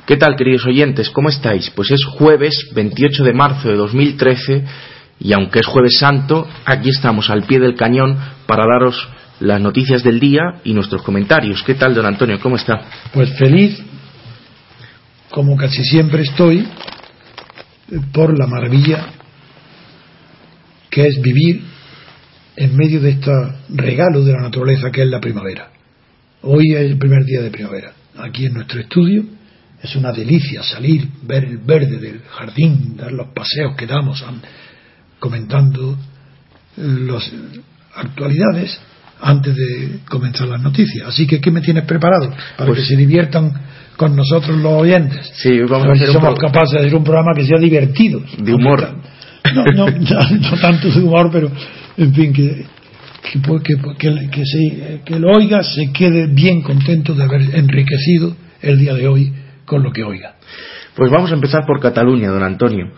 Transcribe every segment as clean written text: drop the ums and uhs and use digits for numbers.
¿Qué tal, queridos oyentes? ¿Cómo estáis? Pues es jueves 28 de marzo de 2013 y aunque es jueves santo, aquí estamos al pie del cañón para daros las noticias del día y nuestros comentarios. ¿Qué tal, don Antonio? ¿Cómo está? Pues feliz, como casi siempre estoy, por la maravilla que es vivir en medio de este regalo de la naturaleza que es la primavera. Hoy es el primer día de primavera. Aquí en nuestro estudio es una delicia salir, ver el verde del jardín, dar los paseos que damos comentando las actualidades antes de comenzar las noticias. Así que, ¿qué me tienes preparado? Para que se diviertan con nosotros los oyentes. Sí, vamos a ver si somos capaces de hacer un programa que sea divertido. De humor. No tanto de humor, pero en fin, que lo oiga se quede bien contento de haber enriquecido el día de hoy con lo que oiga. Pues vamos a empezar por Cataluña, don Antonio,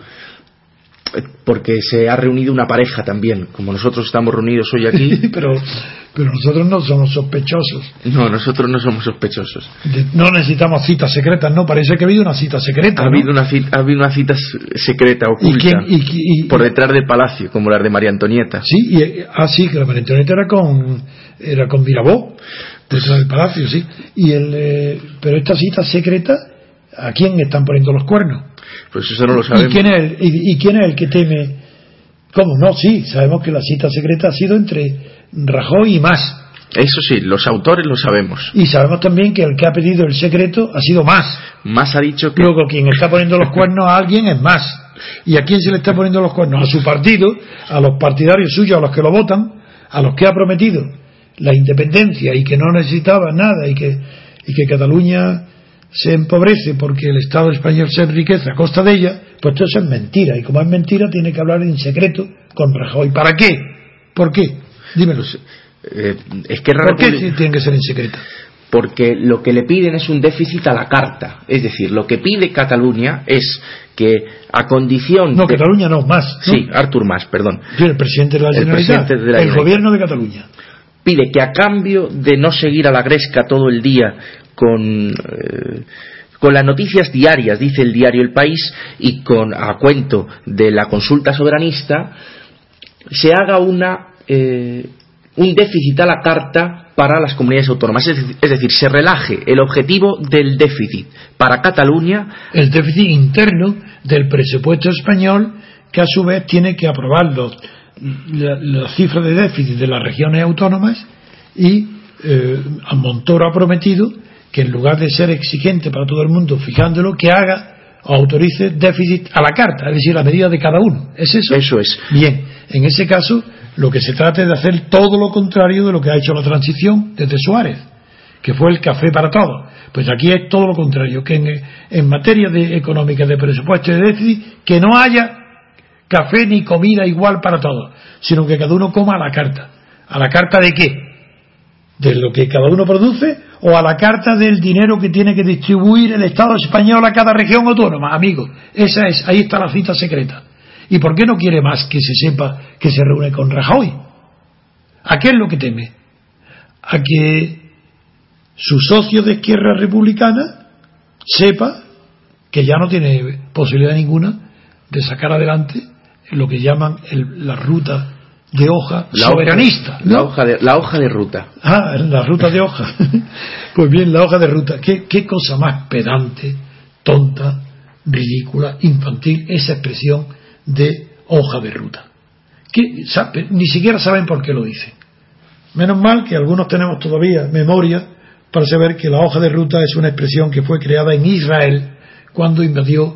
porque se ha reunido una pareja también, como nosotros estamos reunidos hoy aquí. pero nosotros no somos sospechosos. No, nosotros no somos sospechosos. No necesitamos citas secretas, ¿no? Parece que ha habido una cita secreta. Ha habido una cita secreta oculta. Por detrás del palacio, como la de María Antonieta. Sí, sí, que la María Antonieta era con Mirabeau, detrás del palacio, sí. Pero esta cita secreta, ¿a quién están poniendo los cuernos? Pues eso no lo sabemos. ¿Y quién es el que teme? ¿Cómo no? Sí, sabemos que la cita secreta ha sido entre Rajoy y Mas. Eso sí, los autores lo sabemos. Y sabemos también que el que ha pedido el secreto ha sido Mas. Mas ha dicho que... Luego, quien está poniendo los cuernos a alguien es Mas. ¿Y a quién se le está poniendo los cuernos? A su partido, a los partidarios suyos, a los que lo votan, a los que ha prometido la independencia y que no necesitaba nada y que Cataluña se empobrece porque el Estado español se enriquece a costa de ella. Pues todo eso es mentira, y como es mentira tiene que hablar en secreto con Rajoy. ¿Para qué? ¿Por qué? Dímelo. Es que ¿Por qué tiene que ser en secreto? Porque lo que le piden es un déficit a la carta. Es decir, lo que pide Cataluña es que a condición... No, Cataluña no, Mas, ¿no? Sí, Artur Mas, perdón. Sí, el presidente de la Generalitat, el gobierno de Cataluña. Pide que a cambio de no seguir a la gresca todo el día con las noticias diarias, dice el diario El País, y a cuento de la consulta soberanista, se haga un déficit a la carta para las comunidades autónomas. Es decir, se relaje el objetivo del déficit para Cataluña. El déficit interno del presupuesto español, que a su vez tiene que aprobar las cifras de déficit de las regiones autónomas, y Montoro ha prometido que en lugar de ser exigente para todo el mundo fijándolo, que haga o autorice déficit a la carta, es decir, a medida de cada uno. ¿Es eso? Eso es. Bien, en ese caso lo que se trata es de hacer todo lo contrario de lo que ha hecho la transición desde Suárez, que fue el café para todos. Pues aquí es todo lo contrario, que en materia económica, de presupuesto y de déficit, que no haya café ni comida igual para todos, sino que cada uno coma a la carta. ¿A la carta de qué? ¿De lo que cada uno produce o a la carta del dinero que tiene que distribuir el Estado español a cada región autónoma? Amigo, ahí está la cita secreta. ¿Y por qué no quiere más que se sepa que se reúne con Rajoy? ¿A qué es lo que teme? A que su socio de Izquierda Republicana sepa que ya no tiene posibilidad ninguna de sacar adelante lo que llaman la ruta de hoja soberanista, ¿no? La hoja de ruta. La ruta de hoja. Pues bien, la hoja de ruta. ¿Qué cosa más pedante, tonta, ridícula, infantil esa expresión de hoja de ruta? Ni siquiera saben por qué lo dicen. Menos mal que algunos tenemos todavía memoria para saber que la hoja de ruta es una expresión que fue creada en Israel cuando invadió,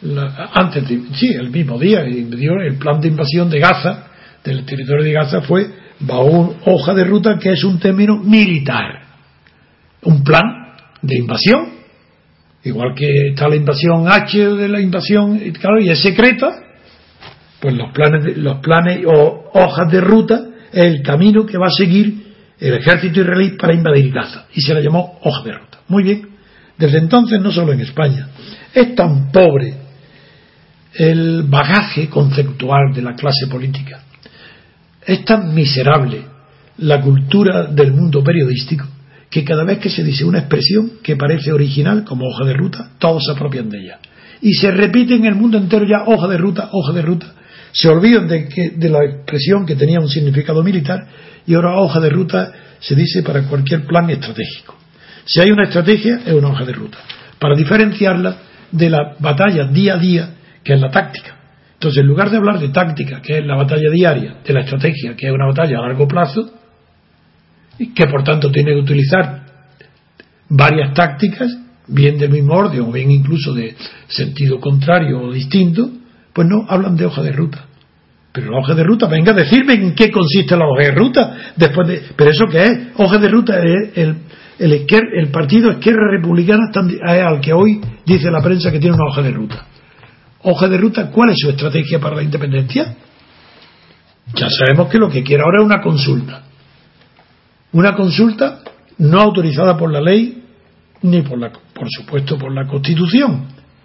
el mismo día invadió el plan de invasión de Gaza, del territorio de Gaza, fue bajo hoja de ruta, que es un término militar, un plan de invasión, igual que está la invasión de la invasión, claro, y es secreta. Pues los planes o hojas de ruta es el camino que va a seguir el ejército israelí para invadir Gaza, y se la llamó hoja de ruta. Muy bien. Desde entonces, no solo en España, es tan pobre el bagaje conceptual de la clase política, es tan miserable la cultura del mundo periodístico, que cada vez que se dice una expresión que parece original, como hoja de ruta, todos se apropian de ella. Y se repite en el mundo entero ya hoja de ruta, hoja de ruta. Se olvidan de la expresión que tenía un significado militar, y ahora hoja de ruta se dice para cualquier plan estratégico. Si hay una estrategia, es una hoja de ruta, para diferenciarla de la batalla día a día, que es la táctica. Entonces, en lugar de hablar de táctica, que es la batalla diaria, de la estrategia, que es una batalla a largo plazo, y que por tanto tiene que utilizar varias tácticas, bien del mismo orden o bien incluso de sentido contrario o distinto, pues no hablan de hoja de ruta. Pero la hoja de ruta, venga, decirme en qué consiste la hoja de ruta. Pero ¿eso qué es? Hoja de ruta es el partido Esquerra Republicana es al que hoy dice la prensa que tiene una hoja de ruta. Hoja de ruta, ¿cuál es su estrategia para la independencia? Ya sabemos que lo que quiere ahora es una consulta. Una consulta no autorizada por la ley ni por supuesto por la Constitución.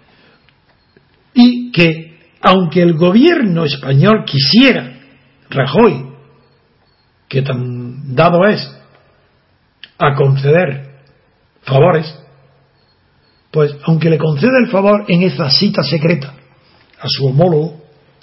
Y que aunque el gobierno español quisiera, Rajoy, que tan dado es a conceder favores, pues aunque le conceda el favor en esa cita secreta a su homólogo,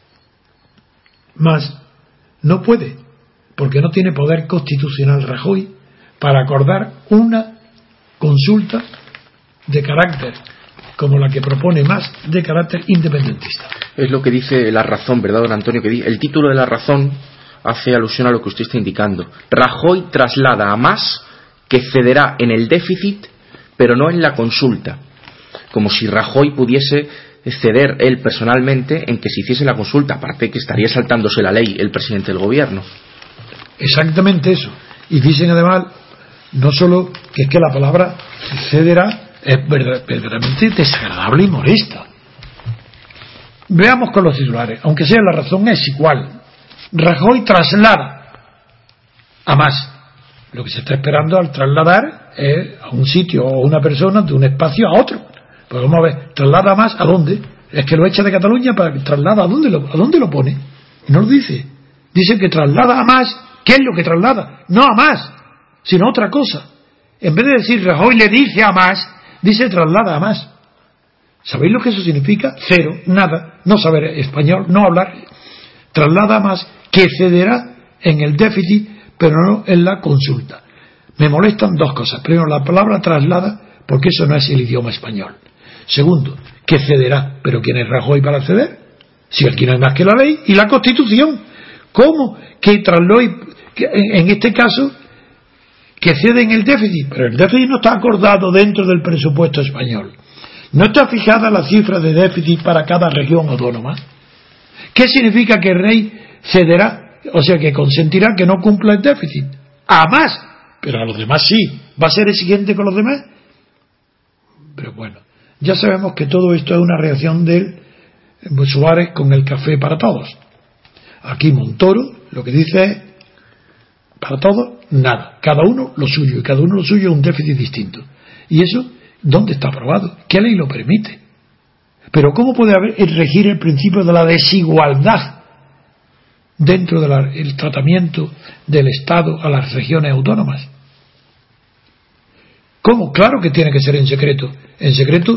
más no puede, porque no tiene poder constitucional Rajoy para acordar una consulta de carácter como la que propone más, de carácter independentista. Es lo que dice La Razón, ¿verdad, don Antonio? Que el título de La Razón hace alusión a lo que usted está indicando. Rajoy traslada a Mas que cederá en el déficit, pero no en la consulta. Como si Rajoy pudiese ceder él personalmente en que se hiciese la consulta, aparte que estaría saltándose la ley el presidente del gobierno. Exactamente eso. Y dicen además, no solo que es que la palabra cederá es verdaderamente desagradable y molesta. Veamos con los titulares. Aunque sea La Razón, es igual. Rajoy traslada a Mas. Lo que se está esperando al trasladar es a un sitio o a una persona de un espacio a otro. Pues vamos a ver, traslada a Mas, ¿a dónde? Es que lo echa de Cataluña para que traslada, ¿a dónde lo pone? Y no lo dice. Dice que traslada a Mas. ¿Qué es lo que traslada? No a Mas, sino otra cosa. En vez de decir Rajoy le dice a Mas, dice traslada a Mas. ¿Sabéis lo que eso significa? Cero, nada, no saber español, no hablar. Traslada a Mas que cederá en el déficit, pero no en la consulta. Me molestan dos cosas. Primero, la palabra traslada, porque eso no es el idioma español. Segundo, que cederá. ¿Pero quién es Rajoy para ceder? Si aquí no hay más que la ley y la Constitución. ¿Cómo que Rajoy, en este caso, que cede en el déficit? Pero el déficit no está acordado dentro del presupuesto español. No está fijada la cifra de déficit para cada región autónoma. ¿Qué significa que el rey cederá? O sea, que consentirá que no cumpla el déficit. A Mas, pero a los demás sí. ¿Va a ser exigente con los demás? Pero bueno, ya sabemos que todo esto es una reacción de Suárez con el café para todos. Aquí Montoro lo que dice es, para todos, nada. Cada uno lo suyo, y cada uno lo suyo es un déficit distinto. Y eso, ¿dónde está aprobado? ¿Qué ley lo permite? Pero ¿cómo puede regir el principio de la desigualdad dentro del tratamiento del Estado a las regiones autónomas? ¿Cómo? Claro que tiene que ser en secreto. En secreto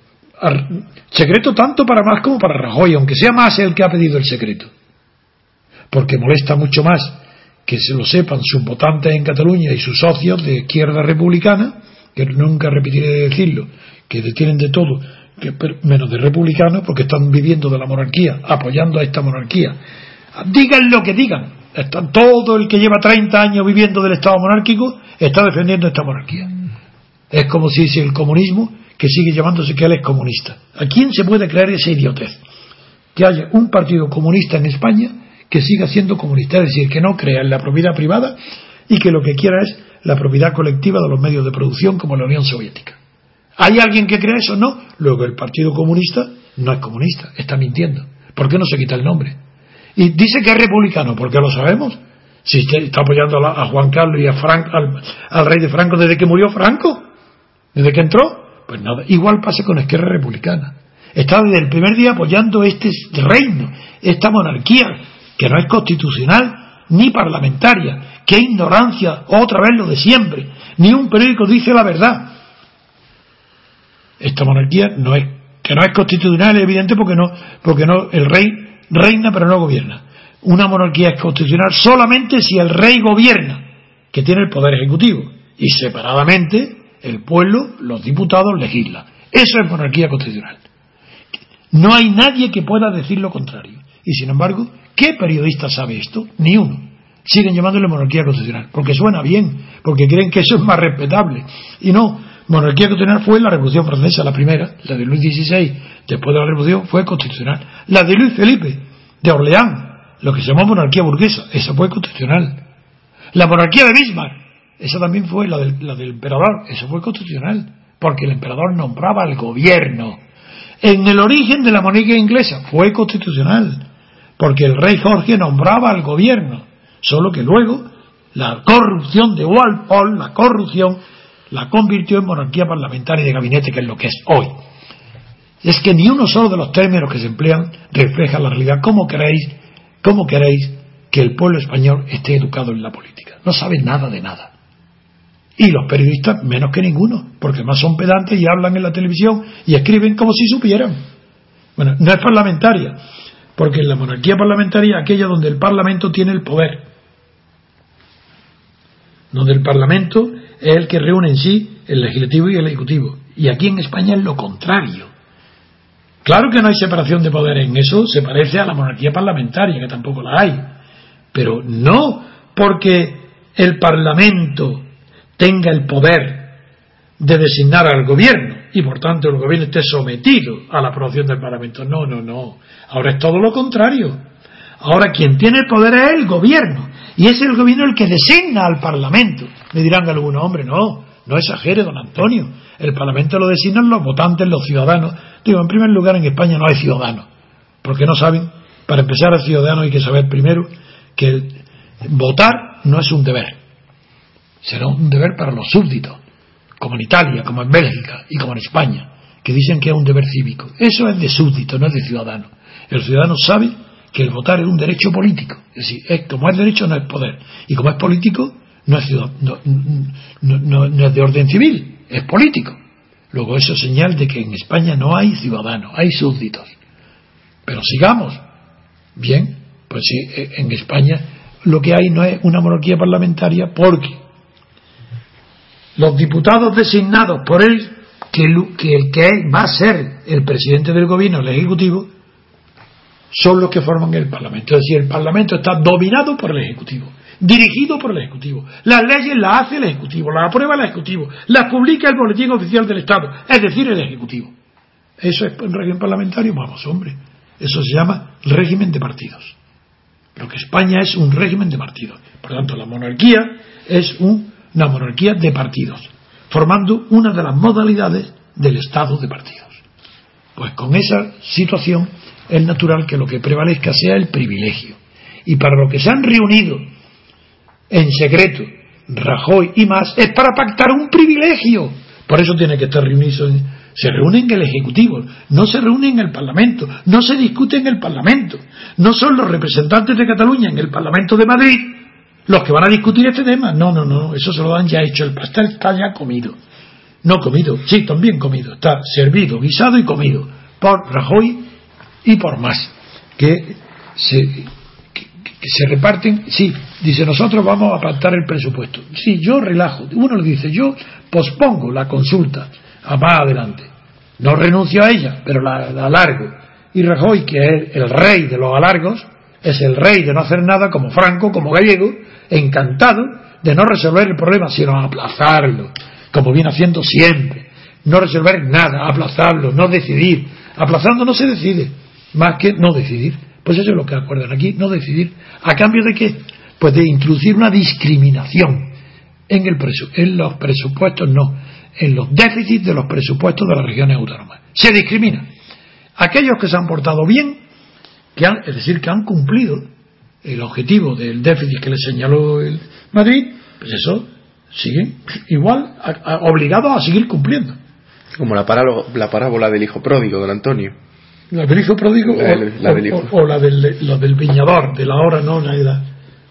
tanto para Mas como para Rajoy, aunque sea Mas el que ha pedido el secreto. Porque molesta mucho más que se lo sepan sus votantes en Cataluña y sus socios de izquierda republicana, que nunca repetiré de decirlo, que tienen de todo, menos de republicanos, porque están viviendo de la monarquía, apoyando a esta monarquía. Digan lo que digan, todo el que lleva 30 años viviendo del Estado monárquico está defendiendo esta monarquía. Es como si el comunismo, que sigue llamándose que él es comunista. ¿A quién se puede creer esa idiotez? Que haya un partido comunista en España que siga siendo comunista, es decir, que no crea en la propiedad privada y que lo que quiera es la propiedad colectiva de los medios de producción, como la Unión Soviética. ¿Hay alguien que crea eso? No. Luego el Partido Comunista no es comunista, está mintiendo. ¿Por qué no se quita el nombre? Y dice que es republicano, ¿por qué lo sabemos? Si está apoyando a Juan Carlos y al rey de Franco desde que murió Franco, desde que entró, pues nada. Igual pasa con Esquerra Republicana. Está desde el primer día apoyando este reino, esta monarquía, que no es constitucional, ni parlamentaria. ¡Qué ignorancia! Otra vez lo de siempre. Ni un periódico dice la verdad. Esta monarquía no es constitucional, es evidente, porque no el rey reina pero no gobierna. Una monarquía es constitucional solamente si el rey gobierna, que tiene el poder ejecutivo, y separadamente el pueblo, los diputados, legislan. Eso es monarquía constitucional. No hay nadie que pueda decir lo contrario. Y sin embargo, ¿qué periodista sabe esto? Ni uno. Siguen llamándole monarquía constitucional, porque suena bien, porque creen que eso es más respetable. Y no, monarquía constitucional fue la Revolución Francesa, la primera, la de Luis XVI, después de la Revolución, fue constitucional. La de Luis Felipe, de Orleans, lo que se llamó monarquía burguesa, esa fue constitucional. La monarquía de Bismarck, esa también fue la del emperador, eso fue constitucional, porque el emperador nombraba al gobierno. En el origen de la monarquía inglesa fue constitucional, porque el rey Jorge nombraba al gobierno, solo que luego la corrupción de Walpole, la convirtió en monarquía parlamentaria de gabinete, que es lo que es hoy. Es que ni uno solo de los términos que se emplean refleja la realidad. ¿Cómo queréis que el pueblo español esté educado en la política? No saben nada de nada. Y los periodistas menos que ninguno, porque más son pedantes y hablan en la televisión y escriben como si supieran. Bueno, no es parlamentaria, porque en la monarquía parlamentaria es aquella donde el Parlamento tiene el poder, donde el Parlamento es el que reúne en sí el legislativo y el ejecutivo. Y aquí en España es lo contrario. Claro que no hay separación de poderes, en eso se parece a la monarquía parlamentaria, que tampoco la hay, pero no porque el Parlamento tenga el poder de designar al gobierno y por tanto el gobierno esté sometido a la aprobación del Parlamento. No. Ahora es todo lo contrario. Ahora quien tiene el poder es el gobierno, y es el gobierno el que designa al Parlamento. Me dirán algunos, hombre, no exagere, don Antonio, el Parlamento lo designan los votantes, los ciudadanos. Digo, en primer lugar, en España no hay ciudadanos, porque no saben. Para empezar, al ciudadano hay que saber primero que votar no es un deber, será un deber para los súbditos, como en Italia, como en Bélgica y como en España, que dicen que es un deber cívico. Eso es de súbdito, no es de ciudadano. El ciudadano sabe que el votar es un derecho político, es decir, como es derecho no es poder, y como es político no es de orden civil, es político. Luego eso es señal de que en España no hay ciudadanos, hay súbditos. Pero sigamos. Bien, pues sí, en España lo que hay no es una monarquía parlamentaria, porque los diputados designados por él, que va a ser el presidente del gobierno, el ejecutivo, son los que forman el Parlamento. Es decir, el Parlamento está dominado por el ejecutivo, dirigido por el ejecutivo. Las leyes las hace el ejecutivo, las aprueba el ejecutivo, las publica el boletín oficial del Estado, es decir, el ejecutivo. Eso es un régimen parlamentario, vamos, hombre. Eso se llama régimen de partidos. Lo que España es un régimen de partidos. Por lo tanto, la monarquía es una monarquía de partidos, formando una de las modalidades del Estado de partidos. Pues con esa situación es natural que lo que prevalezca sea el privilegio. Y para lo que se han reunido en secreto Rajoy y más es para pactar un privilegio. Por eso tiene que estar reunido. Se reúnen en el Ejecutivo, no se reúnen en el Parlamento, no se discute en el Parlamento. No son los representantes de Cataluña en el Parlamento de Madrid los que van a discutir este tema. No, eso se lo han ya hecho. El pastel está ya comido. No comido, sí, también comido. Está servido, guisado y comido por Rajoy y por más. Que se reparten. Sí, dice, nosotros vamos a pactar el presupuesto. Sí, yo relajo. Uno le dice, yo pospongo la consulta a más adelante. No renuncio a ella, pero la alargo. Y Rajoy, que es el rey de los alargos, es el rey de no hacer nada, como Franco, como Gallego, encantado de no resolver el problema, sino aplazarlo, como viene haciendo siempre. No resolver nada, aplazarlo, no decidir. Aplazando no se decide, más que no decidir. Pues eso es lo que acuerdan aquí, no decidir. ¿A cambio de qué? Pues de introducir una discriminación en los presupuestos, no, en los déficits de los presupuestos de las regiones autónomas. Se discrimina. Aquellos que se han portado bien, es decir, que han cumplido el objetivo del déficit que les señaló el Madrid, pues eso, siguen igual, obligados a seguir cumpliendo. Como la parábola del hijo pródigo, don Antonio. La del hijo pródigo la del hijo. O la del viñador, de la hora nona edad.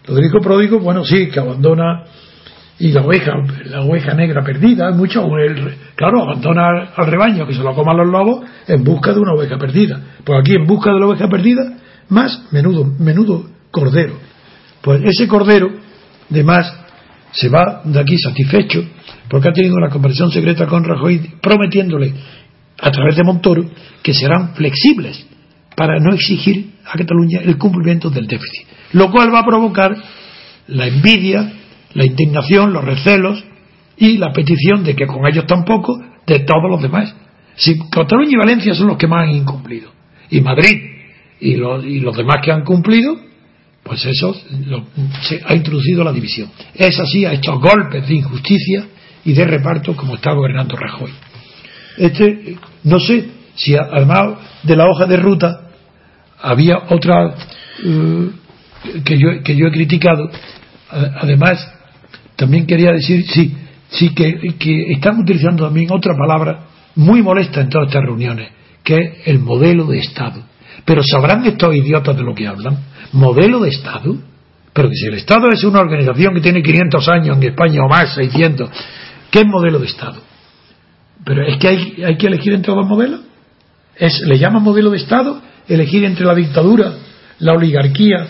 Lo del hijo pródigo, bueno, sí, que abandona, y la oveja negra perdida, claro, abandona al rebaño que se lo coman los lobos en busca de una oveja perdida. Pues aquí en busca de la oveja perdida, más menudo cordero. Pues ese cordero, de más, se va de aquí satisfecho porque ha tenido una conversación secreta con Rajoy prometiéndole a través de Montoro que serán flexibles para no exigir a Cataluña el cumplimiento del déficit, lo cual va a provocar la envidia, la indignación, los recelos y la petición de que con ellos tampoco de todos los demás. Si Cataluña y Valencia son los que más han incumplido, y Madrid y los demás que han cumplido, pues eso se ha introducido la división. Es así, ha hecho golpes de injusticia y de reparto como está gobernando Rajoy. No sé si además de la hoja de ruta había otra que yo he criticado. Además, también quería decir sí que están utilizando también otra palabra muy molesta en todas estas reuniones, que es el modelo de Estado. Pero ¿sabrán estos idiotas de lo que hablan? ¿Modelo de Estado? Pero que si el Estado es una organización que tiene 500 años en España o más, 600, ¿qué es modelo de Estado? Pero es que hay que elegir entre dos modelos. ¿Le llaman modelo de Estado elegir entre la dictadura, la oligarquía,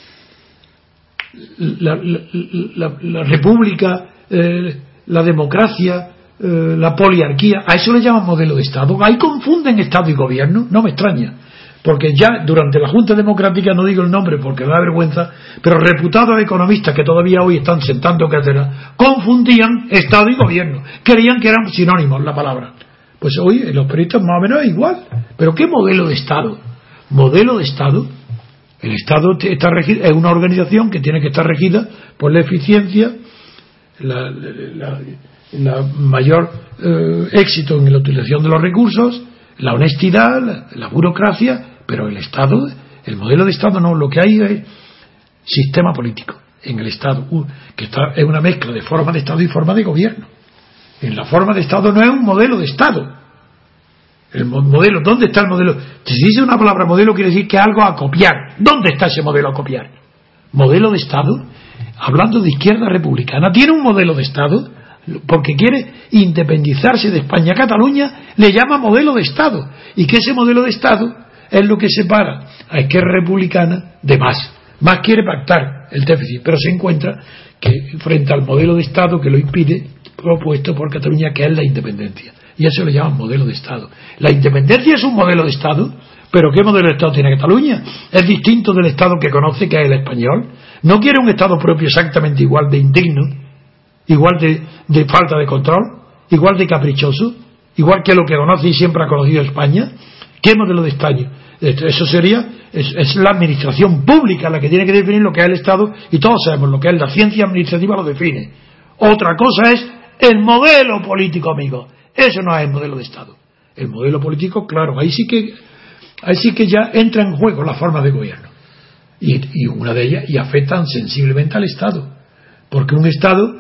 la república, la democracia, la poliarquía? ¿A eso le llaman modelo de Estado? Ahí confunden Estado y gobierno. No me extraña, porque ya durante la Junta Democrática, no digo el nombre porque da vergüenza, pero reputados economistas que todavía hoy están sentando cátedra confundían Estado y gobierno, creían que eran sinónimos la palabra. Pues hoy en los periodistas más o menos es igual. ¿Pero qué modelo de Estado? Modelo de Estado. El Estado está regido, es una organización que tiene que estar regida por la eficiencia, la mayor éxito en la utilización de los recursos, la honestidad, la burocracia, pero el Estado, el modelo de Estado no, lo que hay es sistema político en el Estado, que es una mezcla de forma de Estado y forma de gobierno. En la forma de Estado no es un modelo de Estado. El modelo, ¿dónde está el modelo? Si dice una palabra modelo quiere decir que es algo a copiar. ¿Dónde está ese modelo a copiar? Modelo de Estado, hablando de izquierda republicana, tiene un modelo de Estado porque quiere independizarse de España. Cataluña le llama modelo de Estado, y que ese modelo de Estado es lo que separa a Izquierda Republicana de más quiere pactar el déficit, pero se encuentra que frente al modelo de Estado que lo impide, propuesto por Cataluña, que es la independencia, y eso le llaman modelo de Estado. La independencia es un modelo de Estado, pero ¿qué modelo de Estado tiene Cataluña? Es distinto del Estado que conoce, que es el español. No quiere un Estado propio exactamente igual de indigno, igual de falta de control, igual de caprichoso, igual que lo que conoce y siempre ha conocido España. ¿Qué modelo de Estado? Eso es la administración pública la que tiene que definir lo que es el Estado, y todos sabemos lo que es la ciencia administrativa, lo define. Otra cosa es el modelo político, amigo. Eso no es el modelo de Estado. El modelo político, claro, ahí sí que ya entra en juego la forma de gobierno, y una de ellas, y afectan sensiblemente al Estado, porque un Estado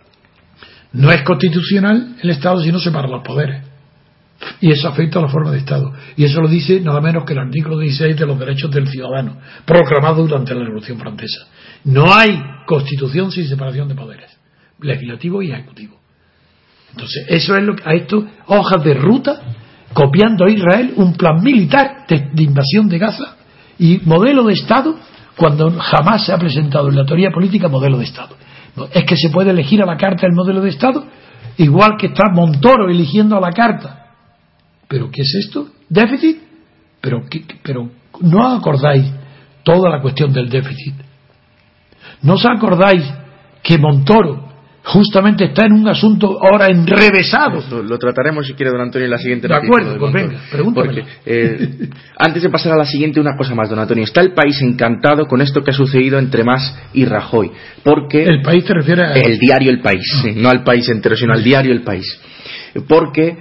no es constitucional, el Estado, si no separa los poderes, y eso afecta a la forma de Estado, y eso lo dice nada menos que el artículo 16 de los derechos del ciudadano, proclamado durante la Revolución Francesa. No hay constitución sin separación de poderes, legislativo y ejecutivo. Entonces, eso es lo que a esto, hojas de ruta, copiando a Israel un plan militar de invasión de Gaza, y modelo de Estado, cuando jamás se ha presentado en la teoría política modelo de Estado. Es que se puede elegir a la carta el modelo de Estado, igual que está Montoro eligiendo a la carta. ¿Pero qué es esto? ¿Déficit? Pero no acordáis toda la cuestión del déficit. ¿No os acordáis que Montoro justamente está en un asunto ahora enrevesado? Lo trataremos, si quiere, don Antonio, en la siguiente noticia. De acuerdo, pues venga, pregúntame. Porque antes de pasar a la siguiente, una cosa más, don Antonio. Está el país encantado con esto que ha sucedido entre Mas y Rajoy, porque ¿el país te refiere a el diario El País? Sí, no al país entero, sino al diario El País, porque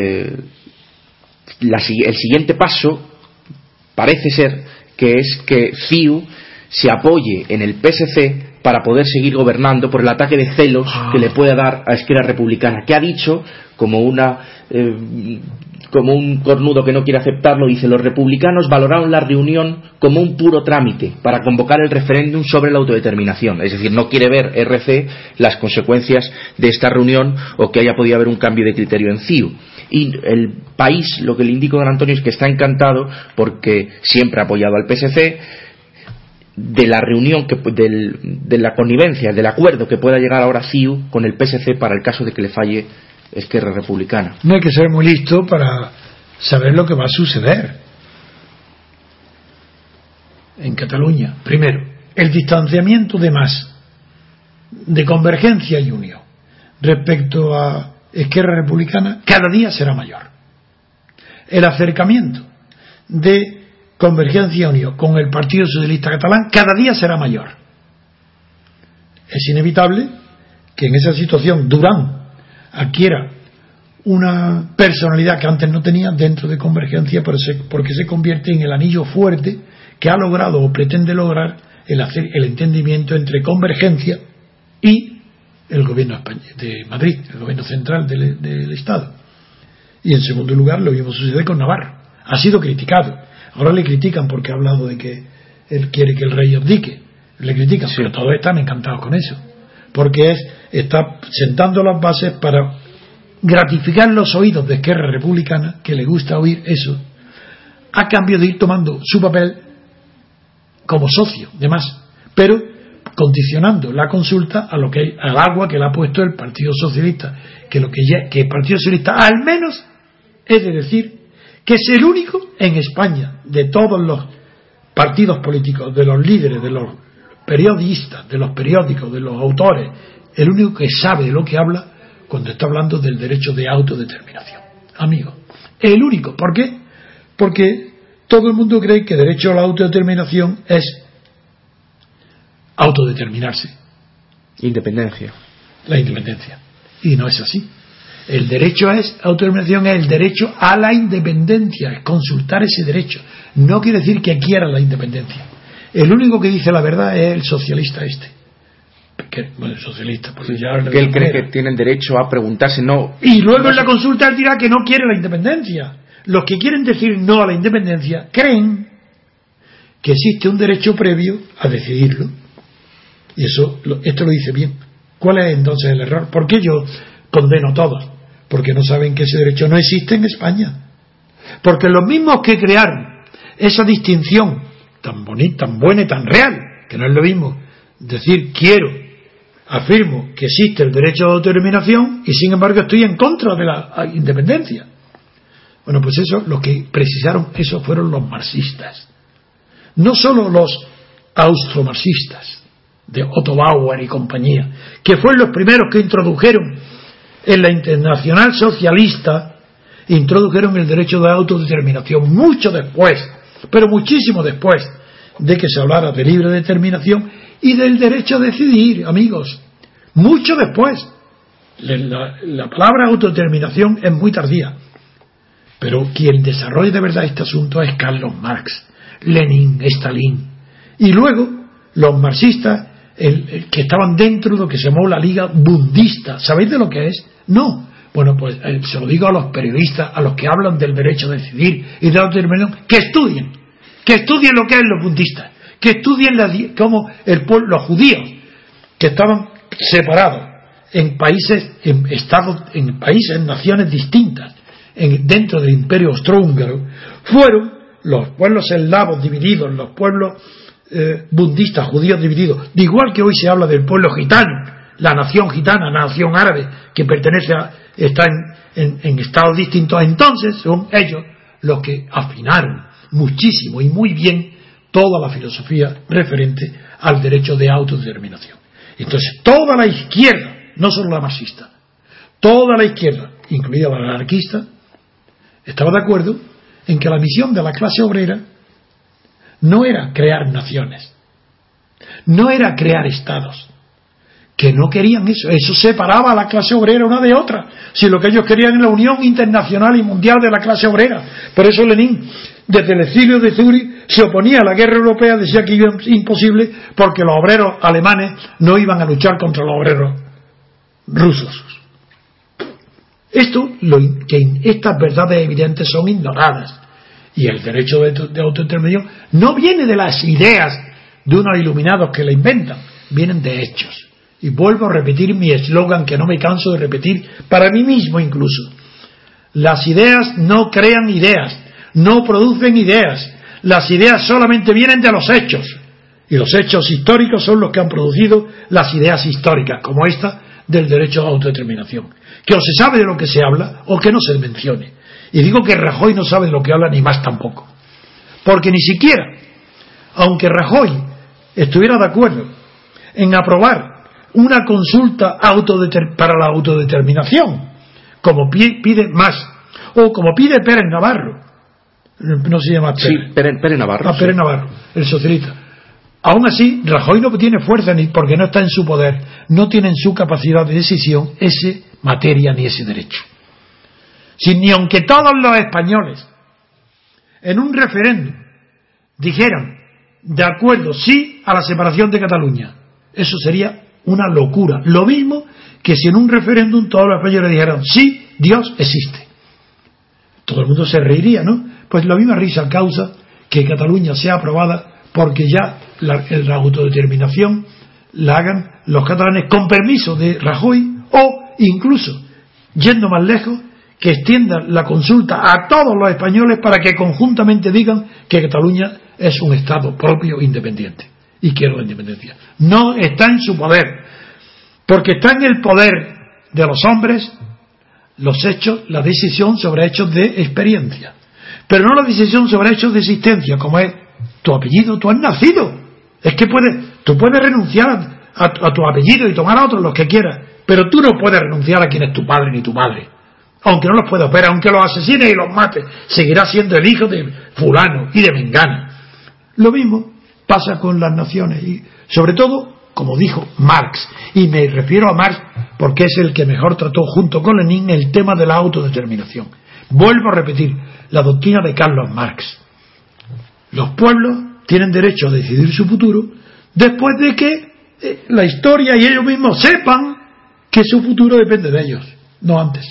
el siguiente paso parece ser que es que CiU se apoye en el PSC para poder seguir gobernando por el ataque de celos que le puede dar a Esquerra Republicana, que ha dicho como como un cornudo que no quiere aceptarlo, dice: los republicanos valoraron la reunión como un puro trámite para convocar el referéndum sobre la autodeterminación. Es decir, no quiere ver RC las consecuencias de esta reunión o que haya podido haber un cambio de criterio en CIU. Y el País, lo que le indico, don Antonio, es que está encantado porque siempre ha apoyado al PSC, de la reunión, de la connivencia, del acuerdo que pueda llegar ahora CIU con el PSC para el caso de que le falle Esquerra Republicana. No hay que ser muy listo para saber lo que va a suceder en Cataluña. Primero, el distanciamiento de Mas, de Convergencia y Unión, respecto a Esquerra Republicana, cada día será mayor. El acercamiento de Convergencia y Unión con el Partido Socialista Catalán cada día será mayor. Es inevitable que en esa situación Durán adquiera una personalidad que antes no tenía dentro de Convergencia, porque se convierte en el anillo fuerte que ha logrado o pretende lograr el entendimiento entre Convergencia y el gobierno de Madrid, el gobierno central del Estado. Y en segundo lugar, lo mismo sucede con Navarro. Ha sido criticado. Ahora le critican porque ha hablado de que él quiere que el rey abdique. Le critican, sí, pero todos están encantados con eso. Porque está sentando las bases para gratificar los oídos de Esquerra Republicana, que le gusta oír eso, a cambio de ir tomando su papel como socio, demás, pero condicionando la consulta al agua que le ha puesto el Partido Socialista, que el Partido Socialista al menos es de decir que es el único en España de todos los partidos políticos, de los líderes, de los periodistas, de los periódicos, de los autores, el único que sabe de lo que habla cuando está hablando del derecho de autodeterminación. Amigo, el único. ¿Por qué? Porque todo el mundo cree que derecho a la autodeterminación es autodeterminarse. Independencia. La independencia. Y no es así. El derecho a autodeterminación es el derecho a la independencia, es consultar ese derecho. No quiere decir que quiera la independencia. El único que dice la verdad es el socialista el socialista, porque ya que él cree que tienen derecho a preguntarse, no. Y luego en la consulta él dirá que no quiere la independencia. Los que quieren decir no a la independencia creen que existe un derecho previo a decidirlo. Y esto lo dice bien. ¿Cuál es entonces el error? ¿Por qué yo condeno todo? Porque no saben que ese derecho no existe en España. Porque los mismos que crearon esa distinción tan bonita, tan buena y tan real, que no es lo mismo decir afirmo que existe el derecho de autodeterminación y sin embargo estoy en contra de la independencia. Bueno, pues los que precisaron eso fueron los marxistas. No solo los austromarxistas de Otto Bauer y compañía, que fueron los primeros que introdujeron en la Internacional Socialista, introdujeron el derecho de autodeterminación mucho después, pero muchísimo después de que se hablara de libre determinación y del derecho a decidir, amigos, mucho después. La palabra autodeterminación es muy tardía, pero quien desarrolla de verdad este asunto es Carlos Marx, Lenin, Stalin, y luego los marxistas que estaban dentro de lo que se llamó la Liga Bundista. ¿Sabéis de lo que es? No. Bueno, pues se lo digo a los periodistas, a los que hablan del derecho a decidir y de la autodeterminación, que estudien lo que es los bundistas, que estudien cómo los judíos que estaban separados en países, en estados, en países, en naciones distintas, dentro del Imperio Austrohúngaro, fueron los pueblos eslavos divididos, los pueblos budistas, judíos divididos, de igual que hoy se habla del pueblo gitano, la nación gitana, la nación árabe, que está en estados distintos. Entonces son ellos los que afinaron muchísimo y muy bien toda la filosofía referente al derecho de autodeterminación. Entonces toda la izquierda, no solo la marxista, toda la izquierda, incluida la anarquista, estaba de acuerdo en que la misión de la clase obrera no era crear naciones, no era crear estados, que no querían eso separaba a la clase obrera una de otra, si lo que ellos querían es la unión internacional y mundial de la clase obrera. Por eso Lenin, desde el exilio de Zúrich, se oponía a la guerra europea, decía que era imposible porque los obreros alemanes no iban a luchar contra los obreros rusos. Estas verdades evidentes son ignoradas. Y el derecho de autodeterminación no viene de las ideas de unos iluminados que la inventan, vienen de hechos. Y vuelvo a repetir mi eslogan, que no me canso de repetir, para mí mismo incluso. Las ideas no crean ideas, no producen ideas. Las ideas solamente vienen de los hechos. Y los hechos históricos son los que han producido las ideas históricas, como esta del derecho a la autodeterminación. Que o se sabe de lo que se habla o que no se mencione. Y digo que Rajoy no sabe de lo que habla, ni más tampoco. Porque ni siquiera, aunque Rajoy estuviera de acuerdo en aprobar una consulta para la autodeterminación, como pide Mas, o como pide Pérez Navarro, no se llama Pérez. Sí, Pérez Navarro. Pérez Navarro, el socialista. Aún así, Rajoy no tiene fuerza porque no está en su poder, no tiene en su capacidad de decisión esa materia ni ese derecho. Ni aunque todos los españoles en un referéndum dijeran de acuerdo sí a la separación de Cataluña, eso sería una locura. Lo mismo que si en un referéndum todos los españoles dijeran sí, Dios existe. Todo el mundo se reiría, ¿no? Pues la misma risa causa que Cataluña sea aprobada porque ya la autodeterminación la hagan los catalanes con permiso de Rajoy, o incluso, yendo más lejos, que extiendan la consulta a todos los españoles para que conjuntamente digan que Cataluña es un Estado propio independiente y quiere la independencia. No está en su poder, porque está en el poder de los hombres los hechos, la decisión sobre hechos de experiencia, pero no la decisión sobre hechos de existencia, como es tu apellido. Tú has nacido, es que tú puedes renunciar a tu apellido y tomar a otros los que quieras, pero tú no puedes renunciar a quien es tu padre ni tu madre, aunque no los puedas ver, aunque los asesines y los mates, seguirás siendo el hijo de fulano y de mengana. Lo mismo pasa con las naciones, y sobre todo, como dijo Marx, y me refiero a Marx porque es el que mejor trató junto con Lenin el tema de la autodeterminación. Vuelvo a repetir la doctrina de Carlos Marx: los pueblos tienen derecho a decidir su futuro después de que la historia y ellos mismos sepan que su futuro depende de ellos, no antes.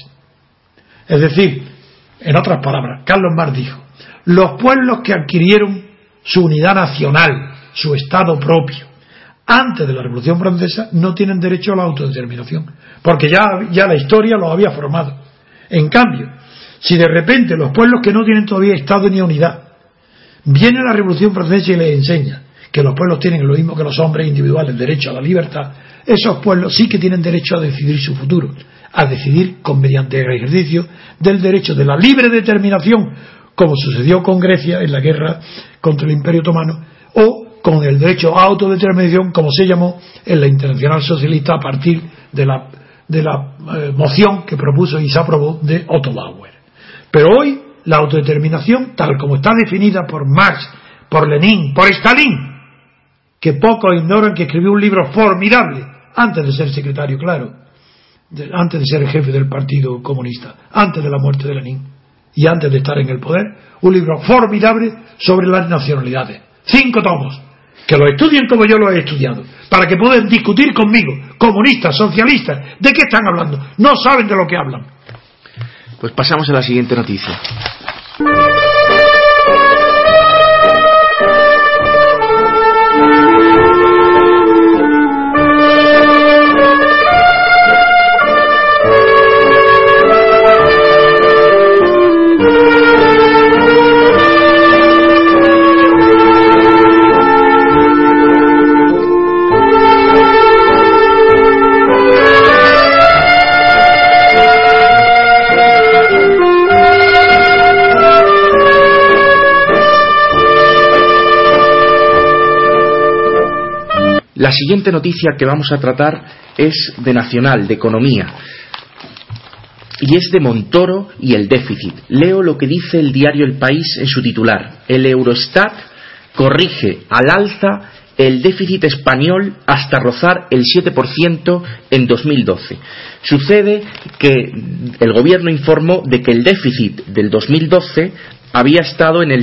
Es decir, en otras palabras, Carlos Marx dijo: los pueblos que adquirieron su unidad nacional, su Estado propio, antes de la Revolución Francesa, no tienen derecho a la autodeterminación, porque ya la historia los había formado. En cambio, si de repente los pueblos que no tienen todavía Estado ni unidad, viene la Revolución Francesa y les enseña que los pueblos tienen lo mismo que los hombres individuales, derecho a la libertad, esos pueblos sí que tienen derecho a decidir su futuro, a decidir mediante el ejercicio del derecho de la libre determinación, como sucedió con Grecia en la guerra contra el Imperio Otomano, o con el derecho a autodeterminación, como se llamó en la Internacional Socialista a partir de la moción que propuso y se aprobó de Otto Bauer. Pero hoy la autodeterminación, tal como está definida por Marx, por Lenin, por Stalin, que pocos ignoran que escribió un libro formidable antes de ser secretario, claro, antes de ser el jefe del Partido Comunista, antes de la muerte de Lenin y antes de estar en el poder, un libro formidable sobre las nacionalidades, 5 tomos, que lo estudien como yo lo he estudiado, para que puedan discutir conmigo, comunistas, socialistas, ¿de qué están hablando? No saben de lo que hablan. Pues pasamos a la siguiente noticia. La siguiente noticia que vamos a tratar es de Nacional, de Economía, y es de Montoro y el déficit. Leo lo que dice el diario El País en su titular: el Eurostat corrige al alza el déficit español hasta rozar el 7% en 2012. Sucede que el gobierno informó de que el déficit del 2012 había estado en el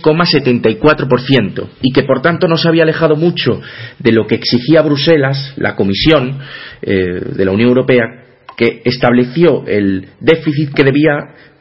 6,74% y que por tanto no se había alejado mucho de lo que exigía Bruselas, la Comisión de la Unión Europea, que estableció el déficit que debía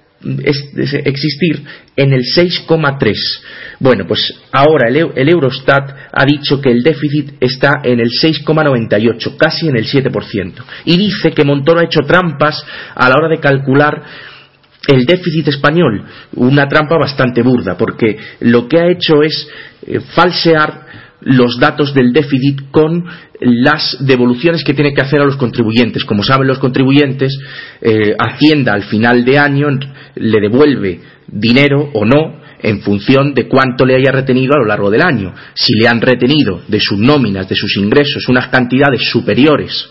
existir en el 6,3. Bueno, pues ahora el Eurostat ha dicho que el déficit está en el 6,98, casi en el 7%. Y dice que Montoro ha hecho trampas a la hora de calcular el déficit español, una trampa bastante burda, porque lo que ha hecho es falsear los datos del déficit con las devoluciones que tiene que hacer a los contribuyentes. Como saben los contribuyentes, Hacienda al final de año le devuelve dinero o no en función de cuánto le haya retenido a lo largo del año. Si le han retenido de sus nóminas, de sus ingresos, unas cantidades superiores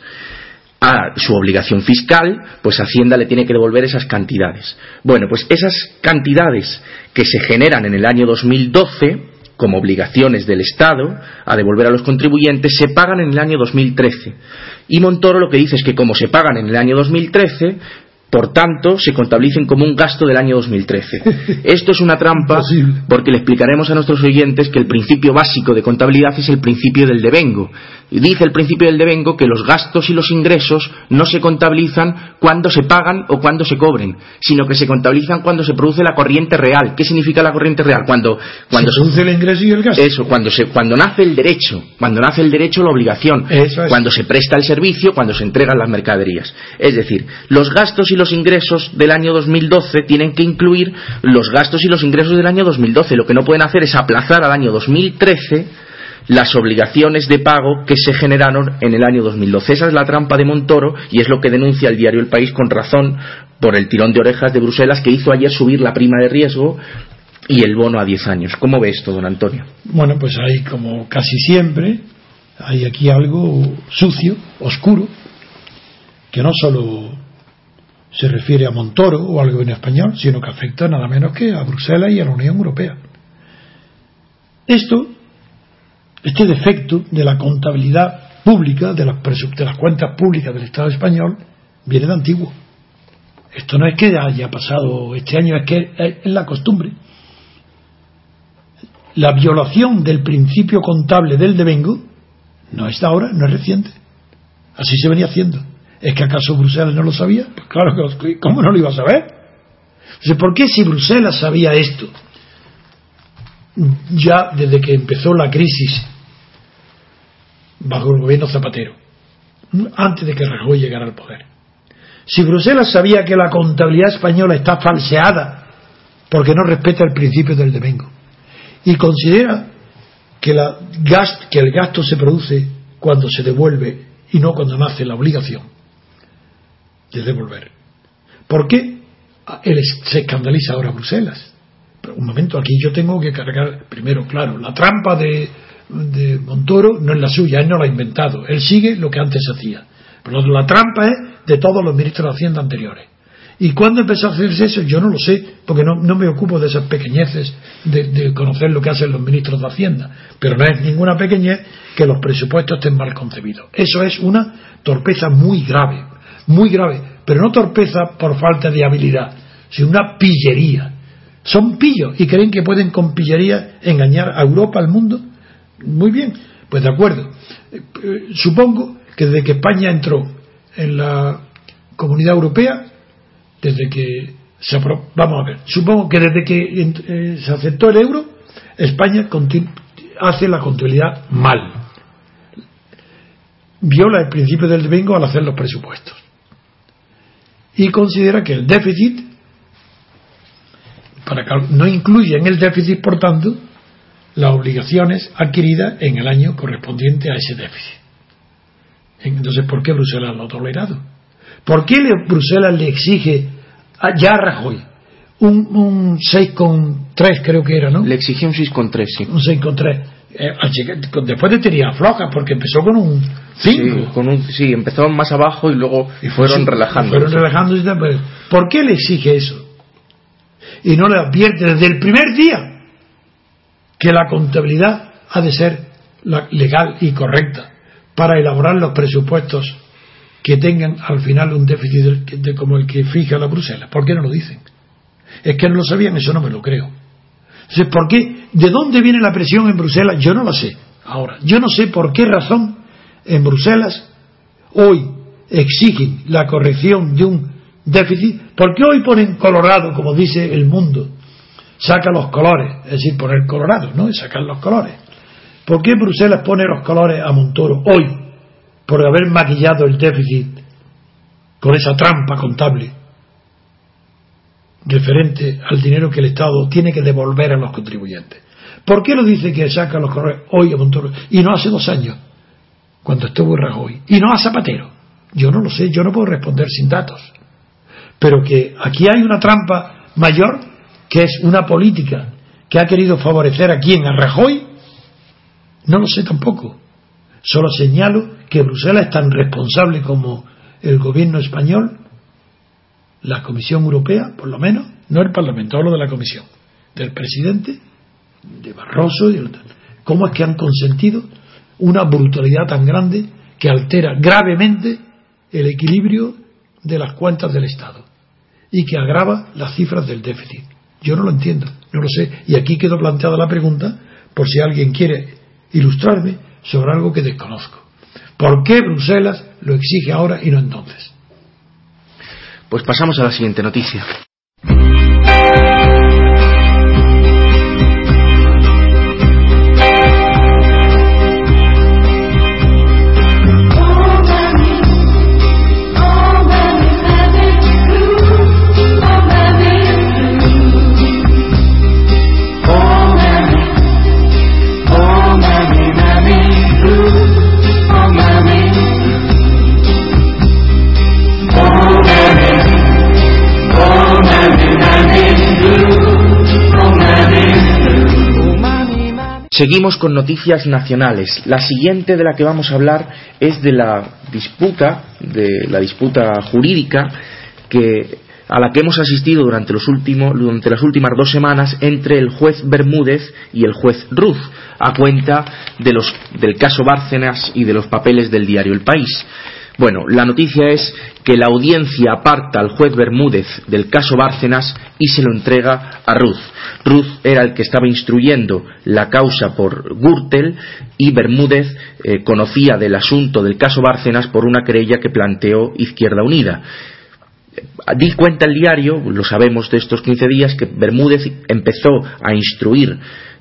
a su obligación fiscal, pues Hacienda le tiene que devolver esas cantidades. Bueno, pues esas cantidades que se generan en el año 2012 como obligaciones del Estado a devolver a los contribuyentes se pagan en el año 2013. Y Montoro lo que dice es que como se pagan en el año 2013, por tanto, se contabilicen como un gasto del año 2013. Esto es una trampa porque le explicaremos a nuestros oyentes que el principio básico de contabilidad es el principio del devengo. Y dice el principio del devengo que los gastos y los ingresos no se contabilizan cuando se pagan o cuando se cobren, sino que se contabilizan cuando se produce la corriente real. ¿Qué significa la corriente real? Cuando se produce el ingreso y el gasto. Eso, cuando nace el derecho, la obligación, cuando se presta el servicio, cuando se entregan las mercaderías. Es decir, los gastos y los ingresos del año 2012 tienen que incluir los gastos y los ingresos del año 2012. Lo que no pueden hacer es aplazar al año 2013 las obligaciones de pago que se generaron en el año 2012. Esa es la trampa de Montoro y es lo que denuncia el diario El País con razón por el tirón de orejas de Bruselas, que hizo ayer subir la prima de riesgo y el bono a 10 años. ¿Cómo ve esto, don Antonio? Bueno, pues hay, como casi siempre, hay aquí algo sucio, oscuro, que no solo se refiere a Montoro o al gobierno español, sino que afecta nada menos que a Bruselas y a la Unión Europea. Este defecto de la contabilidad pública, de las cuentas públicas del Estado español, viene de antiguo. Esto no es que haya pasado este año, es que es la costumbre. La violación del principio contable del devengo no es de ahora, no es reciente. Así se venía haciendo. ¿Es que acaso Bruselas no lo sabía? Pues claro que, ¿cómo no lo iba a saber? Entonces, ¿por qué si Bruselas sabía esto ya desde que empezó la crisis bajo el gobierno Zapatero, antes de que Rajoy llegara al poder? Si Bruselas sabía que la contabilidad española está falseada porque no respeta el principio del devengo y considera que el gasto se produce cuando se devuelve y no cuando nace la obligación de devolver, ¿por qué se escandaliza ahora Bruselas? Pero un momento, aquí yo tengo que cargar primero, claro, la trampa de Montoro no es la suya, él no la ha inventado, él sigue lo que antes hacía, pero la trampa es de todos los ministros de Hacienda anteriores. ¿Y cuándo empezó a hacerse eso? Yo no lo sé, porque no me ocupo de esas pequeñeces de conocer lo que hacen los ministros de Hacienda, pero no es ninguna pequeñez que los presupuestos estén mal concebidos. Eso es una torpeza muy grave, pero no torpeza por falta de habilidad, sino una pillería. Son pillos y creen que pueden con pillería engañar a Europa, al mundo. Muy bien, pues de acuerdo. Supongo que desde que España entró en la Comunidad Europea, supongo que desde que se aceptó el euro, España hace la contabilidad mal. Viola el principio del devengo al hacer los presupuestos. Y considera que el déficit no incluye en el déficit, por tanto, las obligaciones adquiridas en el año correspondiente a ese déficit. Entonces, ¿por qué Bruselas lo ha tolerado? ¿Por qué Bruselas le exige ya a Rajoy un 6,3, creo que era, ¿no? Le exigió un 6,3, sí. Un 6,3. Después de tirar flojas, porque empezó con un 5. Sí, empezaron más abajo y luego fueron relajando. ¿Por qué le exige eso? Y no le advierte desde el primer día que la contabilidad ha de ser legal y correcta para elaborar los presupuestos que tengan al final un déficit como el que fija la Bruselas. ¿Por qué no lo dicen? Es que no lo sabían, eso no me lo creo. Entonces, ¿por qué? ¿De dónde viene la presión en Bruselas? Yo no lo sé. Ahora, yo no sé por qué razón en Bruselas hoy exigen la corrección de un déficit, ¿por qué hoy ponen Colorado, como dice El Mundo? Saca los colores, es decir, poner Colorado, ¿no? Es sacar los colores. ¿Por qué Bruselas pone los colores a Montoro hoy? Por haber maquillado el déficit con esa trampa contable referente al dinero que el Estado tiene que devolver a los contribuyentes. ¿Por qué lo dice que saca los colores hoy a Montoro y no hace 2 años, cuando estuvo Rajoy, y no a Zapatero? Yo no lo sé, yo no puedo responder sin datos. Pero que aquí hay una trampa mayor, que es una política que ha querido favorecer a quién, a Rajoy, no lo sé tampoco. Solo señalo que Bruselas es tan responsable como el gobierno español, la Comisión Europea, por lo menos, no el Parlamento, hablo de la Comisión, del presidente, de Barroso, cómo es que han consentido una brutalidad tan grande que altera gravemente el equilibrio de las cuentas del Estado y que agrava las cifras del déficit. Yo no lo entiendo, no lo sé, y aquí quedó planteada la pregunta por si alguien quiere ilustrarme sobre algo que desconozco. ¿Por qué Bruselas lo exige ahora y no entonces? Pues pasamos a la siguiente noticia. Seguimos con noticias nacionales. La siguiente de la que vamos a hablar es de la disputa jurídica a la que hemos asistido durante las últimas 2 semanas entre el juez Bermúdez y el juez Ruz, a cuenta del caso Bárcenas y de los papeles del diario El País. Bueno, la noticia es que la audiencia aparta al juez Bermúdez del caso Bárcenas y se lo entrega a Ruz. Ruz era el que estaba instruyendo la causa por Gürtel y Bermúdez conocía del asunto del caso Bárcenas por una querella que planteó Izquierda Unida. Di cuenta el diario, lo sabemos de estos 15 días, que Bermúdez empezó a instruir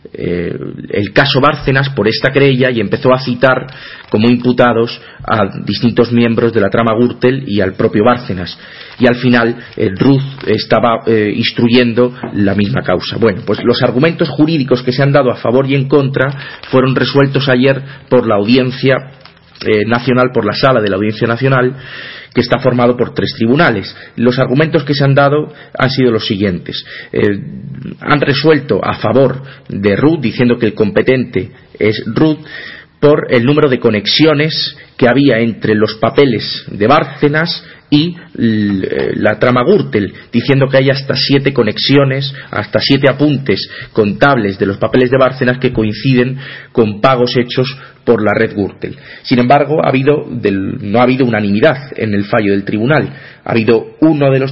el caso Bárcenas por esta querella y empezó a citar como imputados a distintos miembros de la trama Gürtel y al propio Bárcenas, y al final Ruz estaba instruyendo la misma causa. Bueno, pues los argumentos jurídicos que se han dado a favor y en contra fueron resueltos ayer por la Audiencia Nacional, por la Sala de la Audiencia Nacional, que está formado por 3 tribunales. Los argumentos que se han dado han sido los siguientes. Han resuelto a favor de Ruz, diciendo que el competente es Ruz, por el número de conexiones que había entre los papeles de Bárcenas y la trama Gürtel, diciendo que hay hasta 7 conexiones, hasta 7 apuntes contables de los papeles de Bárcenas que coinciden con pagos hechos por la red Gürtel. Sin embargo, no ha habido unanimidad en el fallo del tribunal. Ha habido una de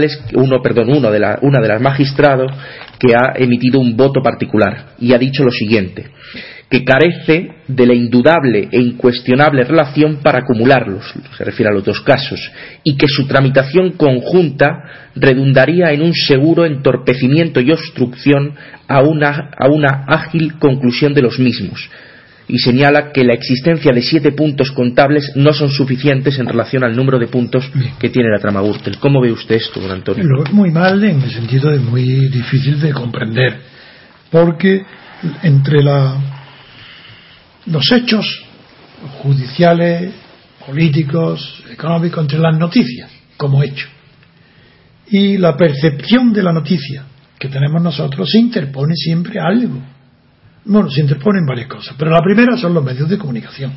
las magistrados que ha emitido un voto particular y ha dicho lo siguiente: que carece de la indudable e incuestionable relación para acumularlos, se refiere a los 2 casos, y que su tramitación conjunta redundaría en un seguro entorpecimiento y obstrucción a una ágil conclusión de los mismos. Y señala que la existencia de 7 puntos contables no son suficientes en relación al número de puntos que tiene la trama Gürtel. ¿Cómo ve usted esto, don Antonio? Lo veo muy mal, en el sentido de muy difícil de comprender, porque entre los hechos judiciales, políticos, económicos, entre las noticias como hecho y la percepción de la noticia que tenemos nosotros, se interpone siempre algo. Bueno, se interponen varias cosas, pero la primera son los medios de comunicación.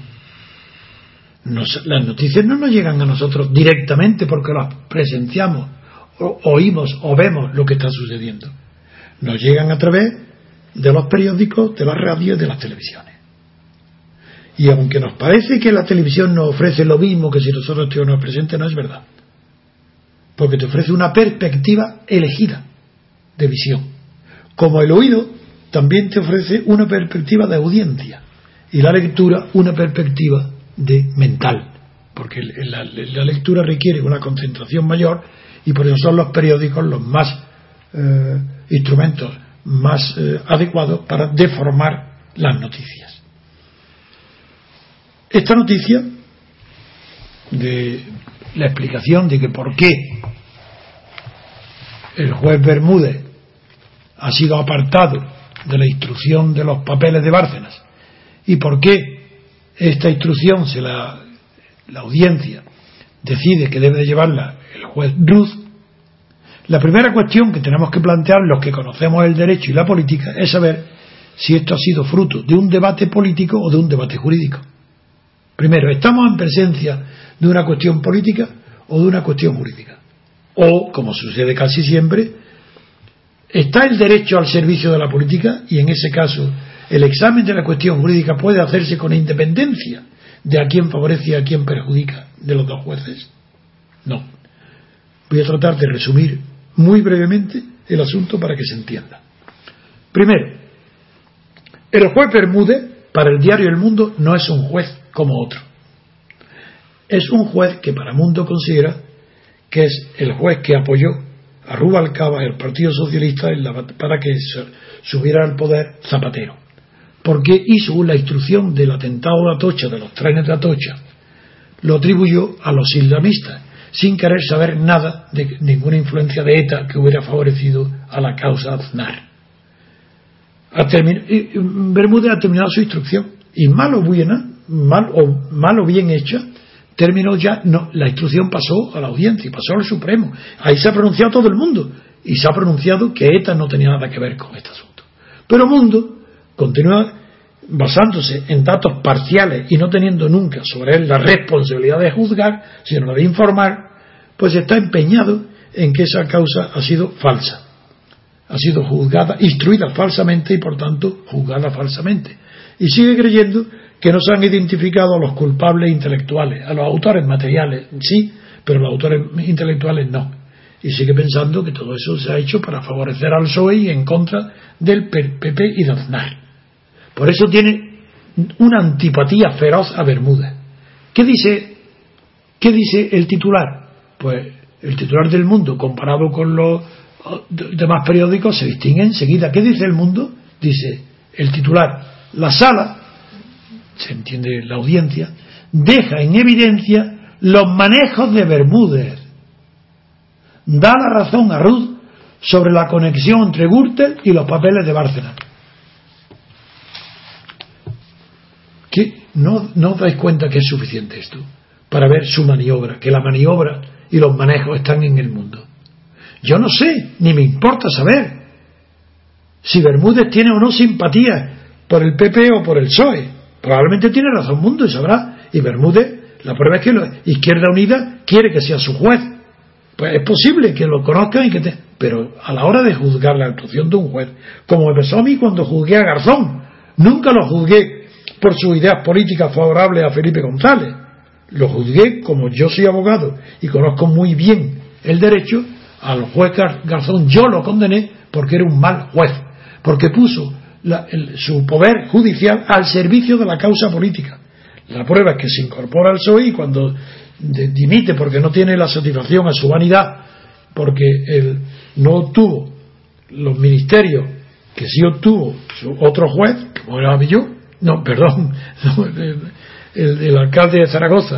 Las noticias no nos llegan a nosotros directamente porque las presenciamos, oímos o vemos lo que está sucediendo. Nos llegan a través de los periódicos, de las radios y de las televisiones. Y aunque nos parece que la televisión nos ofrece lo mismo que si nosotros estuviéramos presentes, no es verdad. Porque te ofrece una perspectiva elegida de visión. Como el oído también te ofrece una perspectiva de audiencia. Y la lectura una perspectiva mental. porque la lectura requiere una concentración mayor, y por eso son los periódicos los más instrumentos más adecuados para deformar las noticias. Esta noticia de la explicación de que por qué el juez Bermúdez ha sido apartado de la instrucción de los papeles de Bárcenas y por qué esta instrucción la audiencia decide que debe de llevarla el juez Ruz, la primera cuestión que tenemos que plantear los que conocemos el derecho y la política es saber si esto ha sido fruto de un debate político o de un debate jurídico. Primero, ¿estamos en presencia de una cuestión política o de una cuestión jurídica? O, como sucede casi siempre, ¿está el derecho al servicio de la política? Y en ese caso, el examen de la cuestión jurídica puede hacerse con independencia de a quién favorece y a quién perjudica de los dos jueces. No. Voy a tratar de resumir muy brevemente el asunto para que se entienda. Primero, el juez Bermúdez, para el diario El Mundo, no es un juez como otro. Es un juez que para Mundo considera que es el juez que apoyó a Rubalcaba, el Partido Socialista, para que subiera al poder Zapatero. Porque hizo la instrucción del atentado de Atocha, de los trenes de Atocha, lo atribuyó a los islamistas, sin querer saber nada de ninguna influencia de ETA que hubiera favorecido a la causa Aznar. Bermúdez ha terminado su instrucción, y mal o bien hecha, terminó ya, no, la instrucción pasó a la audiencia y pasó al Supremo. Ahí se ha pronunciado todo el mundo, y se ha pronunciado que ETA no tenía nada que ver con este asunto. Pero Mundo continúa basándose en datos parciales y no teniendo nunca sobre él la responsabilidad de juzgar, sino la de informar, pues está empeñado en que esa causa ha sido falsa, ha sido juzgada, instruida falsamente y por tanto juzgada falsamente, y sigue creyendo que no se han identificado a los culpables intelectuales, a los autores materiales sí, pero los autores intelectuales no, y sigue pensando que todo eso se ha hecho para favorecer al PSOE y en contra del PP y de Aznar. Por eso tiene una antipatía feroz a Bermúdez. ¿Qué dice el titular? Pues el titular del Mundo, comparado con los demás periódicos, se distingue enseguida. ¿Qué dice el Mundo? Dice el titular: la sala, se entiende la audiencia, deja en evidencia los manejos de Bermúdez. Da la razón a Ruz sobre la conexión entre Gürtel y los papeles de Bárcenas. ¿Qué? ¿No os dais cuenta que es suficiente esto para ver su maniobra? Que la maniobra y los manejos están en el Mundo. Yo no sé, ni me importa saber si Bermúdez tiene o no simpatía por el PP o por el PSOE. Probablemente tiene razón Mundo y sabrá. Y Bermúdez, la prueba es que la Izquierda Unida quiere que sea su juez. Pues es posible que lo conozcan pero a la hora de juzgar la actuación de un juez, como me pasó a mí cuando juzgué a Garzón, nunca lo juzgué por sus ideas políticas favorables a Felipe González. Lo juzgué, como yo soy abogado y conozco muy bien el derecho, al juez Garzón yo lo condené porque era un mal juez, porque puso su poder judicial al servicio de la causa política. La prueba es que se incorpora al PSOE y cuando dimite porque no tiene la satisfacción a su vanidad, porque él no obtuvo los ministerios que sí obtuvo otro juez, como era yo, no, perdón, no, el alcalde de Zaragoza,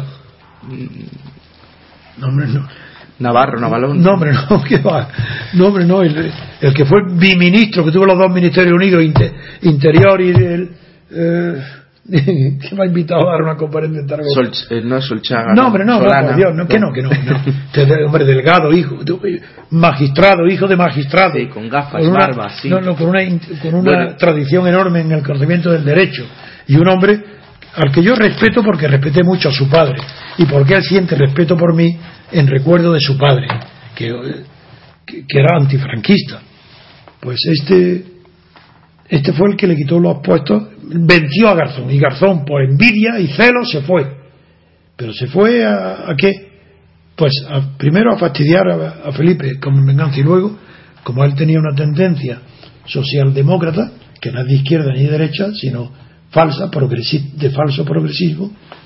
no, hombre, no, Navarro, Navalón. No, hombre, no, ¿qué va? No, hombre, no, el que fue biministro, que tuvo los dos ministerios unidos, Interior y el que me ha invitado a dar una conferencia en Zaragoza. No es Solchaga. No, hombre, no, por Dios, no, que no. Hombre, Delgado, magistrado, hijo de magistrado. Sí, con gafas, barba, sí. No, con una tradición enorme en el conocimiento del derecho. Y un hombre al que yo respeto porque respeté mucho a su padre. Y porque él siente respeto por mí en recuerdo de su padre, que era antifranquista. Pues este fue el que le quitó los puestos, venció a Garzón, y Garzón por envidia y celo se fue. Pero se fue a qué? Pues primero a fastidiar a Felipe como venganza, y luego, como él tenía una tendencia socialdemócrata, que no es de izquierda ni de derecha, sino falsa, de falso progresismo,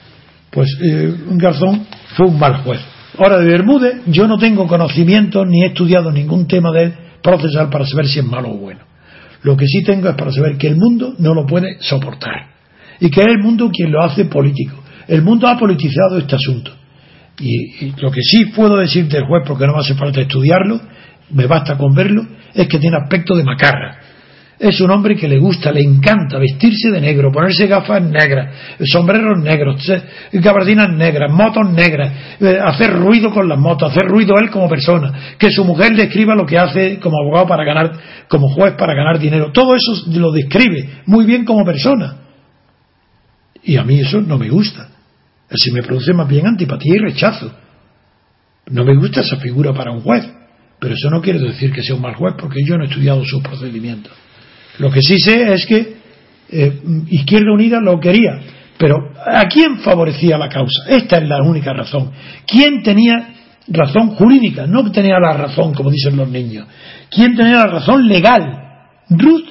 Pues Garzón fue un mal juez. Ahora, de Bermúdez yo no tengo conocimiento ni he estudiado ningún tema de él procesal para saber si es malo o bueno. Lo que sí tengo es para saber que el mundo no lo puede soportar y que es el mundo quien lo hace político. El mundo ha politizado este asunto y lo que sí puedo decir del juez, porque no me hace falta estudiarlo, me basta con verlo, es que tiene aspecto de macarra. Es un hombre que le gusta, le encanta vestirse de negro, ponerse gafas negras, sombreros negros, gabardinas negras, motos negras, hacer ruido con las motos, hacer ruido él como persona, que su mujer le escriba lo que hace como abogado para ganar, como juez para ganar dinero. Todo eso lo describe muy bien como persona. Y a mí eso no me gusta. Así me produce más bien antipatía y rechazo. No me gusta esa figura para un juez, pero eso no quiere decir que sea un mal juez, porque yo no he estudiado sus procedimientos. Lo que sí sé es que Izquierda Unida lo quería, pero ¿a quién favorecía la causa? Esta es la única razón. ¿Quién tenía razón jurídica? No tenía la razón, como dicen los niños. ¿Quién tenía la razón legal? ¿Ruz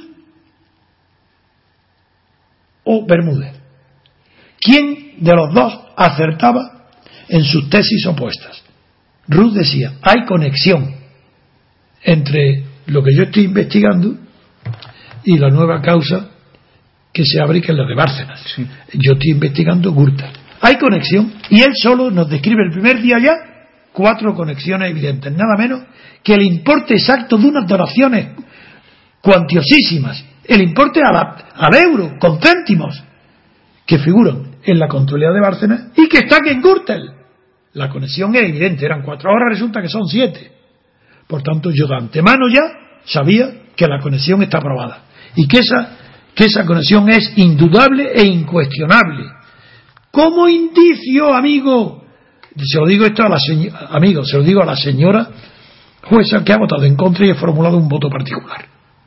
o Bermúdez? ¿Quién de los dos acertaba en sus tesis opuestas? Ruz decía, hay conexión entre lo que yo estoy investigando y la nueva causa que se abre, que es la de Bárcenas. Sí. Yo estoy investigando Gürtel. Hay conexión, y él solo nos describe el primer día ya 4 conexiones evidentes, nada menos que el importe exacto de unas donaciones cuantiosísimas, el importe al euro, con céntimos, que figuran en la Contraloría de Bárcenas y que están en Gürtel. La conexión es evidente, eran 4, ahora resulta que son 7. Por tanto, yo de antemano ya sabía que la conexión está aprobada y que esa conexión es indudable e incuestionable. Como indicio, amigo, se lo digo esto a la amigo, se lo digo a la señora jueza que ha votado en contra y ha formulado un voto particular.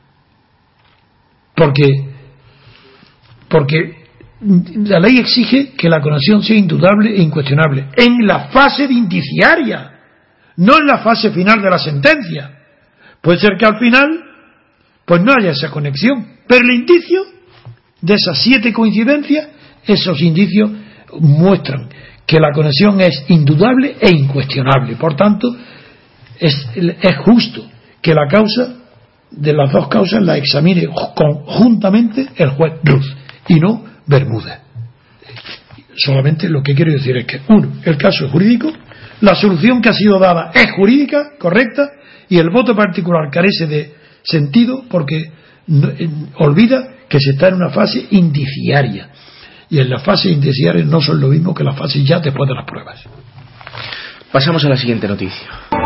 Porque la ley exige que la conexión sea indudable e incuestionable en la fase de indiciaria, no en la fase final de la sentencia. Puede ser que al final pues no haya esa conexión, pero el indicio de esas 7 coincidencias, esos indicios muestran que la conexión es indudable e incuestionable. Por tanto, es justo que la causa de las dos causas la examine conjuntamente el juez Ruz y no Bermúdez. Solamente lo que quiero decir es que, uno, el caso es jurídico, la solución que ha sido dada es jurídica, correcta, y el voto particular carece de sentido porque olvida que se está en una fase indiciaria, y en las fases indiciarias no son lo mismo que las fases ya después de las pruebas. Pasamos a la siguiente noticia.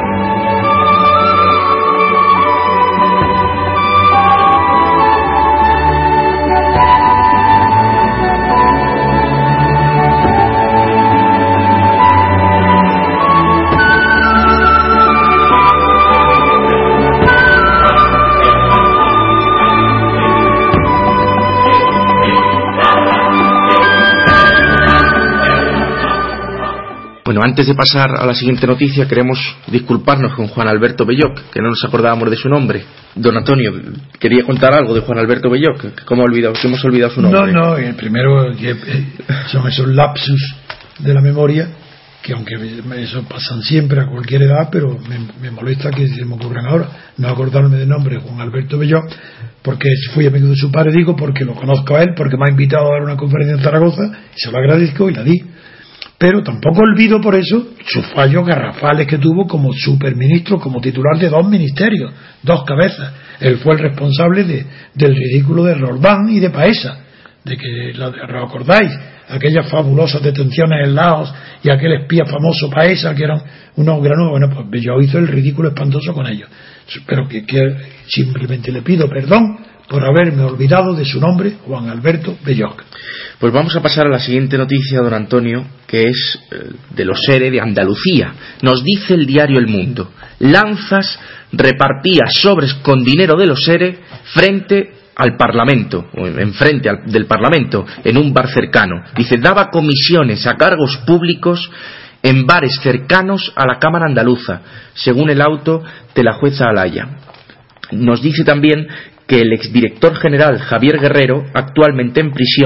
Bueno, antes de pasar a la siguiente noticia, queremos disculparnos con Juan Alberto Belloc, que no nos acordábamos de su nombre. Don Antonio, quería contar algo de Juan Alberto Belloc, que hemos olvidado su nombre. No, el primero son esos lapsus de la memoria, que aunque eso pasan siempre a cualquier edad, pero me molesta que se me ocurran ahora. No acordarme del nombre Juan Alberto Belloc, porque fui amigo de su padre, digo, porque lo conozco a él, porque me ha invitado a dar una conferencia en Zaragoza, y se lo agradezco y la di. Pero tampoco olvido por eso sus fallos garrafales que tuvo como superministro, como titular de 2 ministerios, 2 cabezas. Él fue el responsable del ridículo de Roldán y de Paesa, de que recordáis aquellas fabulosas detenciones en Laos y aquel espía famoso Paesa, que eran unos granudos. Bueno, pues yo hice el ridículo espantoso con ellos. Pero que simplemente le pido perdón por haberme olvidado de su nombre, Juan Alberto Belloc. Pues vamos a pasar a la siguiente noticia, don Antonio, que es de los ERE de Andalucía. Nos dice el diario El Mundo: Lanzas repartía sobres con dinero de los ERE frente al Parlamento, o enfrente del Parlamento, en un bar cercano. Dice, daba comisiones a cargos públicos en bares cercanos a la Cámara Andaluza, según el auto de la jueza Alaya. Nos dice también que el exdirector general Javier Guerrero, actualmente en prisión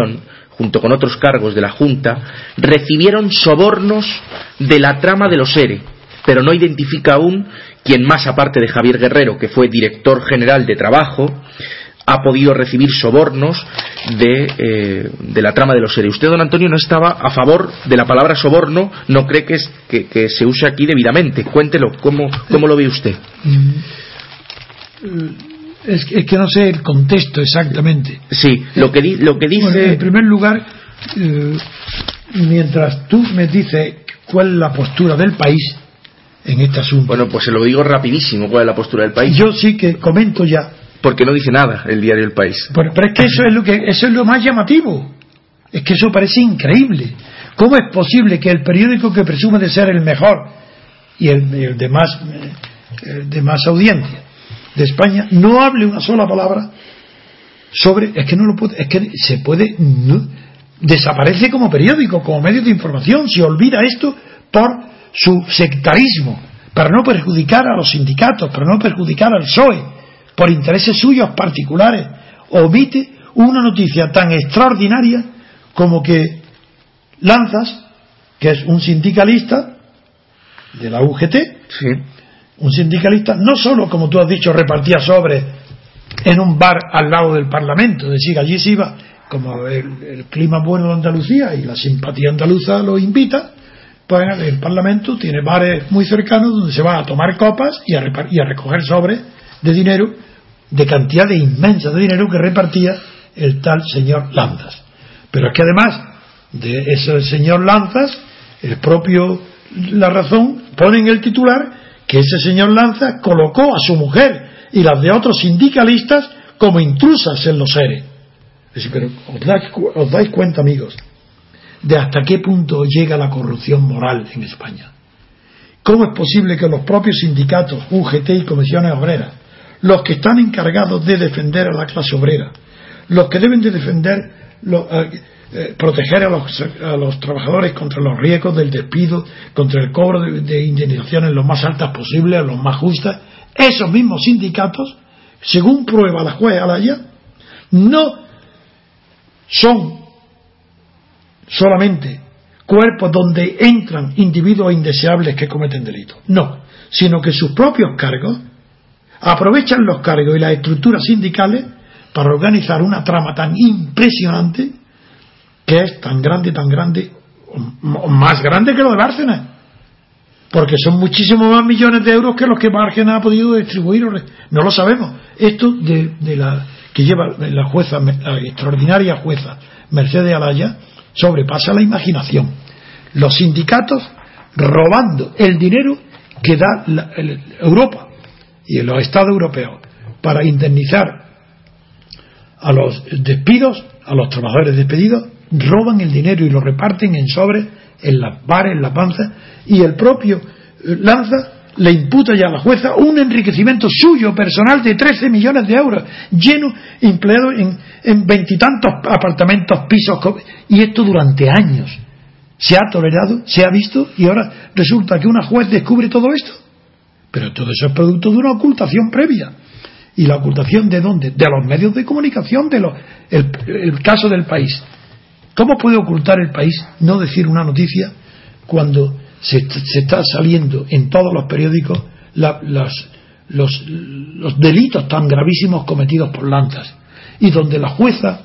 junto con otros cargos de la Junta, recibieron sobornos de la trama de los ERE, pero no identifica aún quién más, aparte de Javier Guerrero, que fue director general de Trabajo, ha podido recibir sobornos de la trama de los ERE. Usted, don Antonio, no estaba a favor de la palabra soborno, no cree que se use aquí debidamente. Cuéntelo, ¿cómo lo ve usted? Es que no sé el contexto exactamente. Sí, lo que dice... Bueno, en primer lugar, mientras tú me dices cuál es la postura del país en este asunto... Bueno, pues se lo digo rapidísimo, cuál es la postura del país. Yo sí que comento ya. Porque no dice nada el diario El País. Pero es que eso es lo más llamativo. Es que eso parece increíble. ¿Cómo es posible que el periódico que presume de ser el mejor y el de más audiencia de España no hable una sola palabra sobre... Es que no lo puede... Es que se puede... No, desaparece como periódico, como medio de información. Se olvida esto por su sectarismo, para no perjudicar a los sindicatos, para no perjudicar al PSOE, por intereses suyos particulares. Omite una noticia tan extraordinaria como que Lanzas, que es un sindicalista de la UGT, sí, un sindicalista, no solo, como tú has dicho, repartía sobres en un bar al lado del Parlamento, es decir, allí se iba, como el clima bueno de Andalucía y la simpatía andaluza lo invita, pues el Parlamento tiene bares muy cercanos donde se va a tomar copas y a recoger sobres de dinero, de cantidades inmensas de dinero que repartía el tal señor Lanzas. Pero es que además de ese señor Lanzas, el propio La Razón pone en el titular que ese señor Lanzas colocó a su mujer y las de otros sindicalistas como intrusas en los ERE. Es decir, pero os dais cuenta, amigos, de hasta qué punto llega la corrupción moral en España. ¿Cómo es posible que los propios sindicatos, UGT y comisiones obreras, los que están encargados de defender a la clase obrera, los que deben de defender, proteger a los trabajadores contra los riesgos del despido, contra el cobro de indemnizaciones lo más altas posibles, los más justas, esos mismos sindicatos, según prueba la juez Alaya, no son solamente cuerpos donde entran individuos indeseables que cometen delitos, no, sino que sus propios cargos aprovechan los cargos y las estructuras sindicales para organizar una trama tan impresionante, que es tan grande, o más grande que lo de Bárcenas, porque son muchísimos más millones de euros que los que Bárcenas ha podido distribuir, no lo sabemos. Esto de la que lleva la jueza, la extraordinaria jueza Mercedes Alaya, sobrepasa la imaginación. Los sindicatos robando el dinero que da Europa y en los Estados europeos para indemnizar a los despidos, a los trabajadores despedidos, roban el dinero y lo reparten en sobres, en las bares, en la panza, y el propio Lanza le imputa ya a la jueza un enriquecimiento suyo personal de 13 millones de euros, lleno, empleado en veintitantos apartamentos, pisos, y esto durante años se ha tolerado, se ha visto, y ahora resulta que una juez descubre todo esto. Pero todo eso es producto de una ocultación previa. ¿Y la ocultación de dónde? De los medios de comunicación, el caso del País. ¿Cómo puede ocultar el País no decir una noticia cuando se está saliendo en todos los periódicos los delitos tan gravísimos cometidos por Lanzas? Y donde la jueza,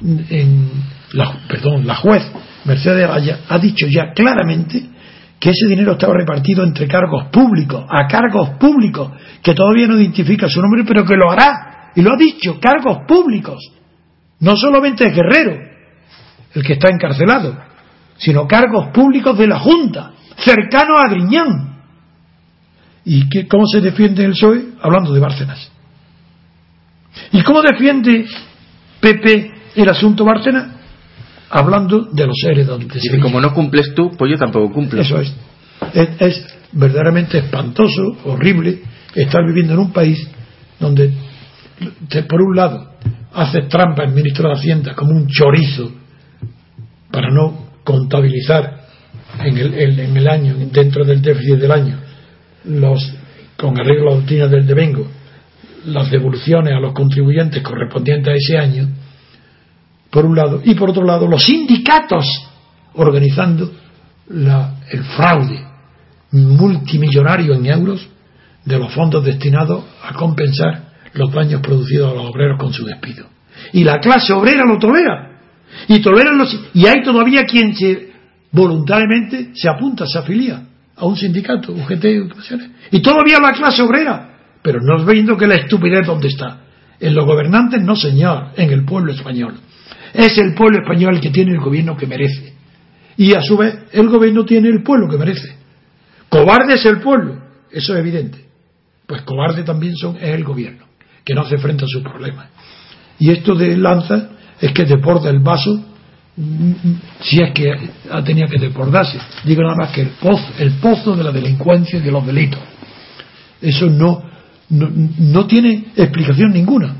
la juez Mercedes Alaya ha dicho ya claramente que ese dinero estaba repartido entre cargos públicos, a cargos públicos, que todavía no identifica su nombre, pero que lo hará, y lo ha dicho, cargos públicos. No solamente es Guerrero el que está encarcelado, sino cargos públicos de la Junta, cercanos a Griñán. ¿Y cómo se defiende el PSOE? Hablando de Bárcenas. ¿Y cómo defiende PP el asunto Bárcenas? Hablando de los seres donde y como no cumples tú, pues yo tampoco cumplo. Eso es verdaderamente espantoso, horrible estar viviendo en un país donde por un lado haces trampa el ministro de Hacienda como un chorizo para no contabilizar en el año, dentro del déficit del año, con arreglo a la doctrina del devengo, las devoluciones a los contribuyentes correspondientes a ese año, por un lado, y por otro lado los sindicatos organizando el fraude multimillonario en euros de los fondos destinados a compensar los daños producidos a los obreros con su despido. Y la clase obrera lo tolera. Y hay todavía quien voluntariamente se apunta, se afilia a un sindicato, UGT, y todavía la clase obrera, pero no viendo que la estupidez donde está. En los gobernantes no, señor, en el pueblo español. Es el pueblo español el que tiene el gobierno que merece. Y a su vez el gobierno tiene el pueblo que merece. Cobarde es el pueblo, eso es evidente. Pues cobarde también es el gobierno, que no hace frente a sus problemas. Y esto de Lanza es que desborda el vaso, si es que tenía que desbordarse. Digo nada más que el pozo de la delincuencia y de los delitos. Eso no tiene explicación ninguna.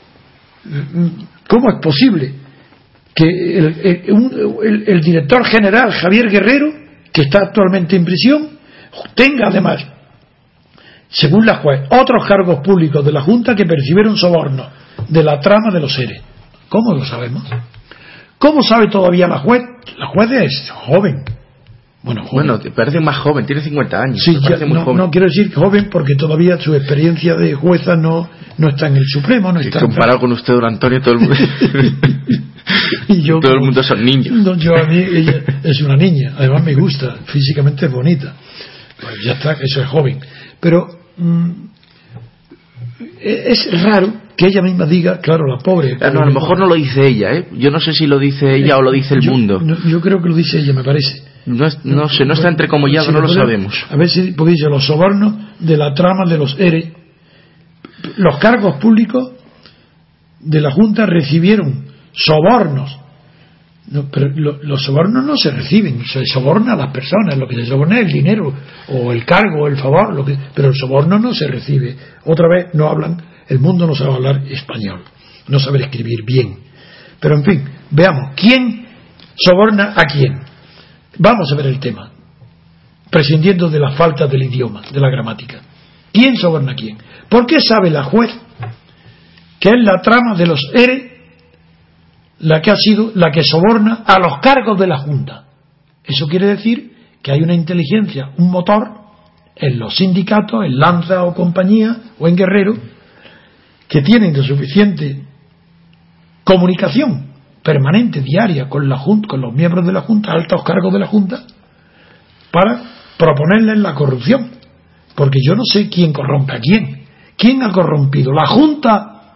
¿Cómo es posible que el director general Javier Guerrero, que está actualmente en prisión, tenga además, según la juez, otros cargos públicos de la Junta que percibieron sobornos de la trama de los ERE? ¿Cómo lo sabemos? ¿Cómo sabe todavía la juez? La juez es joven. Bueno, te parece más joven, tiene 50 años. Sí, no quiero decir joven porque todavía su experiencia de jueza no está en el Supremo. No está comparado con usted, don Antonio, todo el mundo, y yo, todo el mundo son niños. A mí ella es una niña, además me gusta, físicamente es bonita. Pues ya está, eso es joven. Pero es raro que ella misma diga, claro, la pobre. A lo mejor no lo dice ella, ¿eh? Yo no sé si lo dice ella o lo dice el mundo. Yo creo que lo dice ella, me parece. No está entrecomillado, si no lo sabemos. A ver si dice los sobornos de la trama de los ERE. Los cargos públicos de la Junta recibieron sobornos. Pero los sobornos no se reciben, se soborna a las personas. Lo que se soborna es el dinero o el cargo o el favor, pero el soborno no se recibe. Otra vez no hablan, el mundo no sabe hablar español, no sabe escribir bien. Pero en fin, veamos quién soborna a quién. Vamos a ver el tema, prescindiendo de la falta del idioma, de la gramática. ¿Quién soborna a quién? ¿Por qué sabe la juez que es la trama de los ERE la que ha sido la que soborna a los cargos de la Junta? Eso quiere decir que hay una inteligencia, un motor en los sindicatos, en Lanza o compañía o en Guerrero, que tienen de suficiente comunicación permanente, diaria, con la Junta, con los miembros de la Junta, altos cargos de la Junta, para proponerles la corrupción. Porque yo no sé quién corrompe a quién. ¿Quién ha corrompido? ¿La Junta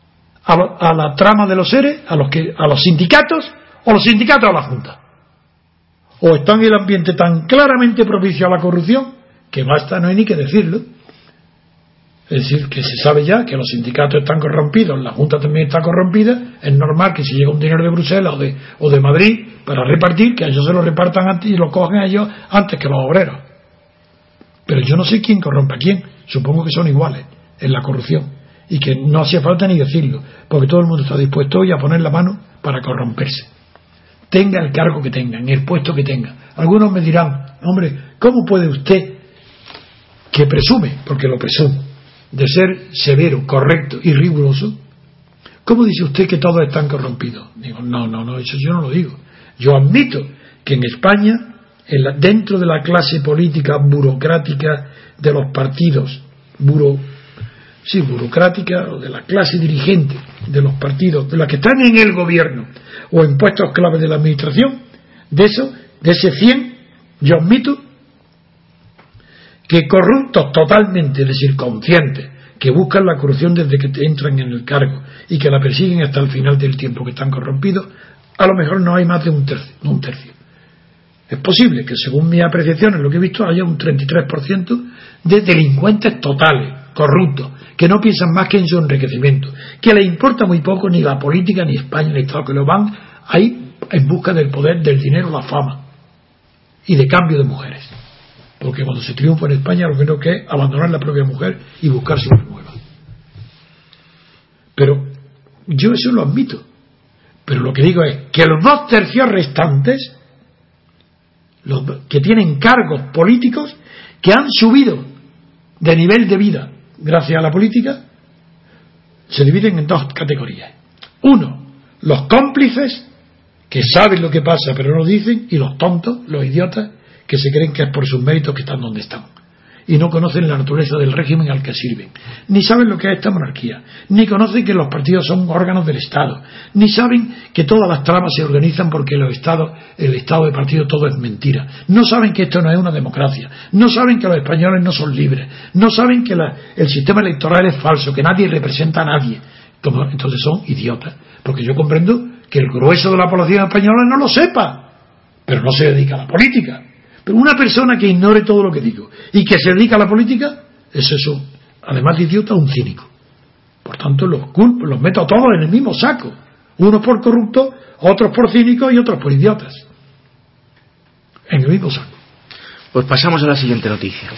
a la trama de los seres, a los sindicatos, o los sindicatos a la Junta? ¿O está en el ambiente tan claramente propicio a la corrupción que basta, no hay ni que decirlo? Es decir, que se sabe ya que los sindicatos están corrompidos, la Junta también está corrompida. Es normal que si llega un dinero de Bruselas o de Madrid para repartir, que a ellos se lo repartan antes y lo cogen a ellos antes que los obreros. Pero yo no sé quién corrompe a quién. Supongo que son iguales en la corrupción y que no hacía falta ni decirlo, porque todo el mundo está dispuesto hoy a poner la mano para corromperse, tenga el cargo que tenga, en el puesto que tenga. Algunos me dirán, hombre, ¿cómo puede usted, que presume, porque lo presumo, de ser severo, correcto y riguroso, cómo dice usted que todos están corrompidos? Digo, no, eso yo no lo digo. Yo admito que en España, dentro de la clase política burocrática de los partidos, burocrática, o de la clase dirigente de los partidos, de las que están en el gobierno o en puestos clave de la administración, de ese 100, yo admito que corruptos totalmente, es decir, conscientes, que buscan la corrupción desde que entran en el cargo y que la persiguen hasta el final del tiempo que están corrompidos, a lo mejor no hay más de un tercio. Es posible que, según mis apreciaciones, lo que he visto, haya un 33% de delincuentes totales, corruptos, que no piensan más que en su enriquecimiento, que les importa muy poco ni la política, ni España, ni Estado, que lo van ahí en busca del poder, del dinero, la fama y de cambio de mujeres. Porque cuando se triunfa en España, lo que no es abandonar la propia mujer y buscarse una nueva. Pero yo eso lo admito. Pero lo que digo es que los 2/3 restantes, los que tienen cargos políticos, que han subido de nivel de vida gracias a la política, se dividen en dos categorías. Uno, los cómplices, que saben lo que pasa pero no lo dicen, y los tontos, los idiotas, que se creen que es por sus méritos que están donde están. Y no conocen la naturaleza del régimen al que sirven. Ni saben lo que es esta monarquía. Ni conocen que los partidos son órganos del Estado. Ni saben que todas las tramas se organizan porque el Estado de partido todo es mentira. No saben que esto no es una democracia. No saben que los españoles no son libres. No saben que el sistema electoral es falso, que nadie representa a nadie. Entonces son idiotas. Porque yo comprendo que el grueso de la población española no lo sepa, pero no se dedica a la política. Pero una persona que ignore todo lo que digo y que se dedica a la política, es eso, además de idiota, un cínico. Por tanto, los meto a todos en el mismo saco. Unos por corruptos, otros por cínicos y otros por idiotas. En el mismo saco. Pues pasamos a la siguiente noticia.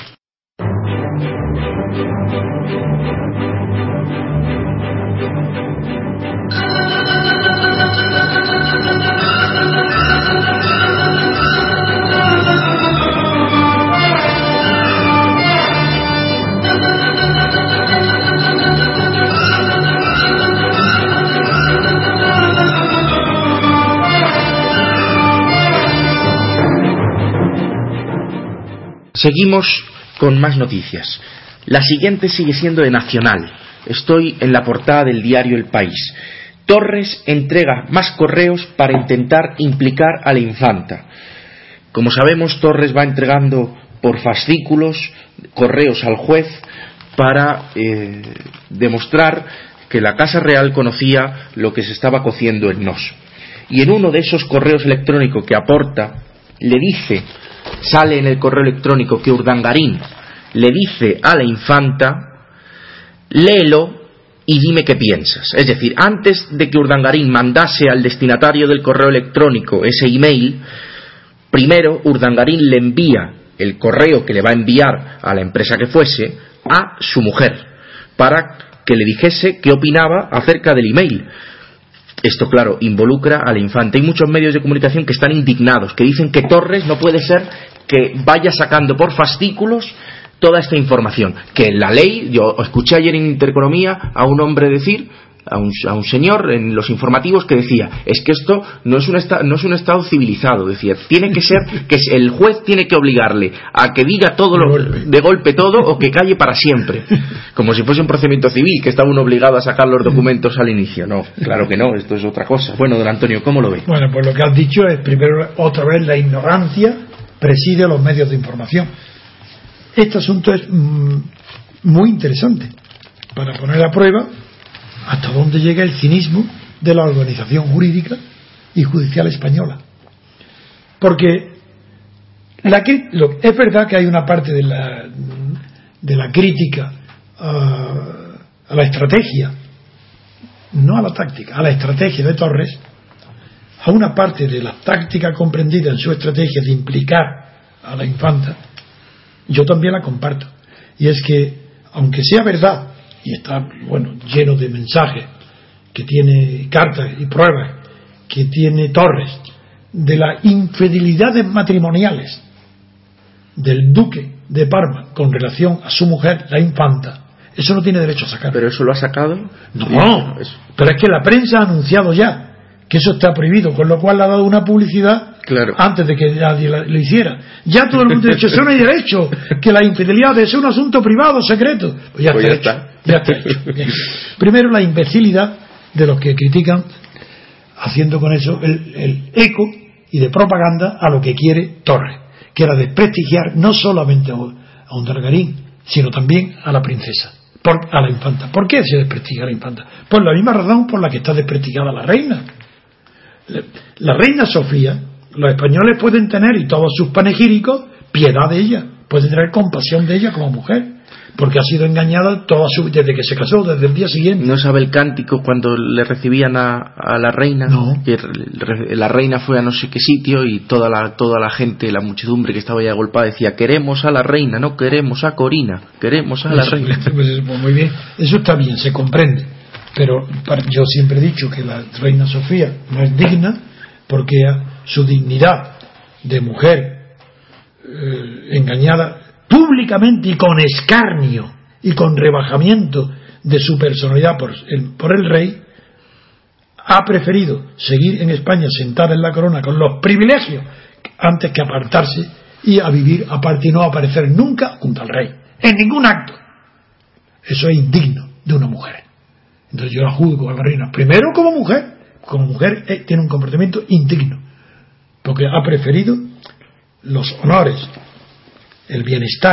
Seguimos con más noticias. La siguiente sigue siendo de Nacional. Estoy en la portada del diario El País. Torres entrega más correos para intentar implicar a la infanta. Como sabemos, Torres va entregando por fascículos correos al juez para demostrar que la Casa Real conocía lo que se estaba cociendo en Nos. Y en uno de esos correos electrónicos que aporta, le dice, sale en el correo electrónico que Urdangarín le dice a la infanta, léelo y dime qué piensas. Es decir, antes de que Urdangarín mandase al destinatario del correo electrónico ese email, primero Urdangarín le envía el correo que le va a enviar a la empresa que fuese a su mujer para que le dijese qué opinaba acerca del email. Esto, claro, involucra a la infanta. Hay muchos medios de comunicación que están indignados, que dicen que Torres no puede ser que vaya sacando por fascículos toda esta información. Que en la ley, yo escuché ayer en Intereconomía a un hombre decir, a un señor en los informativos que decía, es que esto no es un estado civilizado, decía, tiene que ser que el juez tiene que obligarle a que diga todo de golpe todo o que calle para siempre, como si fuese un procedimiento civil que estaba uno obligado a sacar los documentos al inicio. No, claro que no, esto es otra cosa. Bueno, don Antonio, ¿cómo lo ve? Bueno, pues lo que has dicho es, primero, otra vez la ignorancia preside los medios de información. Este asunto es muy interesante para poner a prueba hasta dónde llega el cinismo de la organización jurídica y judicial española. Porque es verdad que hay una parte de la crítica a la estrategia, no a la táctica, a la estrategia de Torres, a una parte de la táctica comprendida en su estrategia de implicar a la infanta, yo también la comparto. Y es que, aunque sea verdad, y está, bueno, lleno de mensajes, que tiene cartas y pruebas, que tiene Torres, de las infidelidades matrimoniales del duque de Parma con relación a su mujer, la infanta, eso no tiene derecho a sacar. ¿Pero eso lo ha sacado? No, pero es que la prensa ha anunciado ya que eso está prohibido, con lo cual le ha dado una publicidad, claro, antes de que nadie lo hiciera. Ya todo el mundo ha dicho, eso no hay derecho, que la infidelidad es un asunto privado, secreto. Pues ya está hecho. Primero, la imbecilidad de los que critican, haciendo con eso el eco y de propaganda a lo que quiere Torres, que era desprestigiar no solamente a Urdangarín, sino también a la princesa, a la infanta. ¿Por qué se desprestigia a la infanta? Por la misma razón por la que está desprestigiada la reina. La reina Sofía, los españoles pueden tener, y todos sus panegíricos, piedad de ella, pueden tener compasión de ella como mujer, porque ha sido engañada desde que se casó, desde el día siguiente. ¿No sabe el cántico cuando le recibían a la reina? No. Que la reina fue a no sé qué sitio y toda la gente, la muchedumbre que estaba ya agolpada decía, queremos a la reina, no queremos a Corina, queremos a la reina. Pues muy bien, eso está bien, se comprende. Pero yo siempre he dicho que la reina Sofía no es digna porque su dignidad de mujer engañada públicamente y con escarnio y con rebajamiento de su personalidad por el rey, ha preferido seguir en España sentada en la corona con los privilegios antes que apartarse y a vivir aparte y no aparecer nunca junto al rey, en ningún acto. Eso es indigno de una mujer. Entonces yo la juzgo a la reina, primero como mujer tiene un comportamiento indigno, porque ha preferido los honores, el bienestar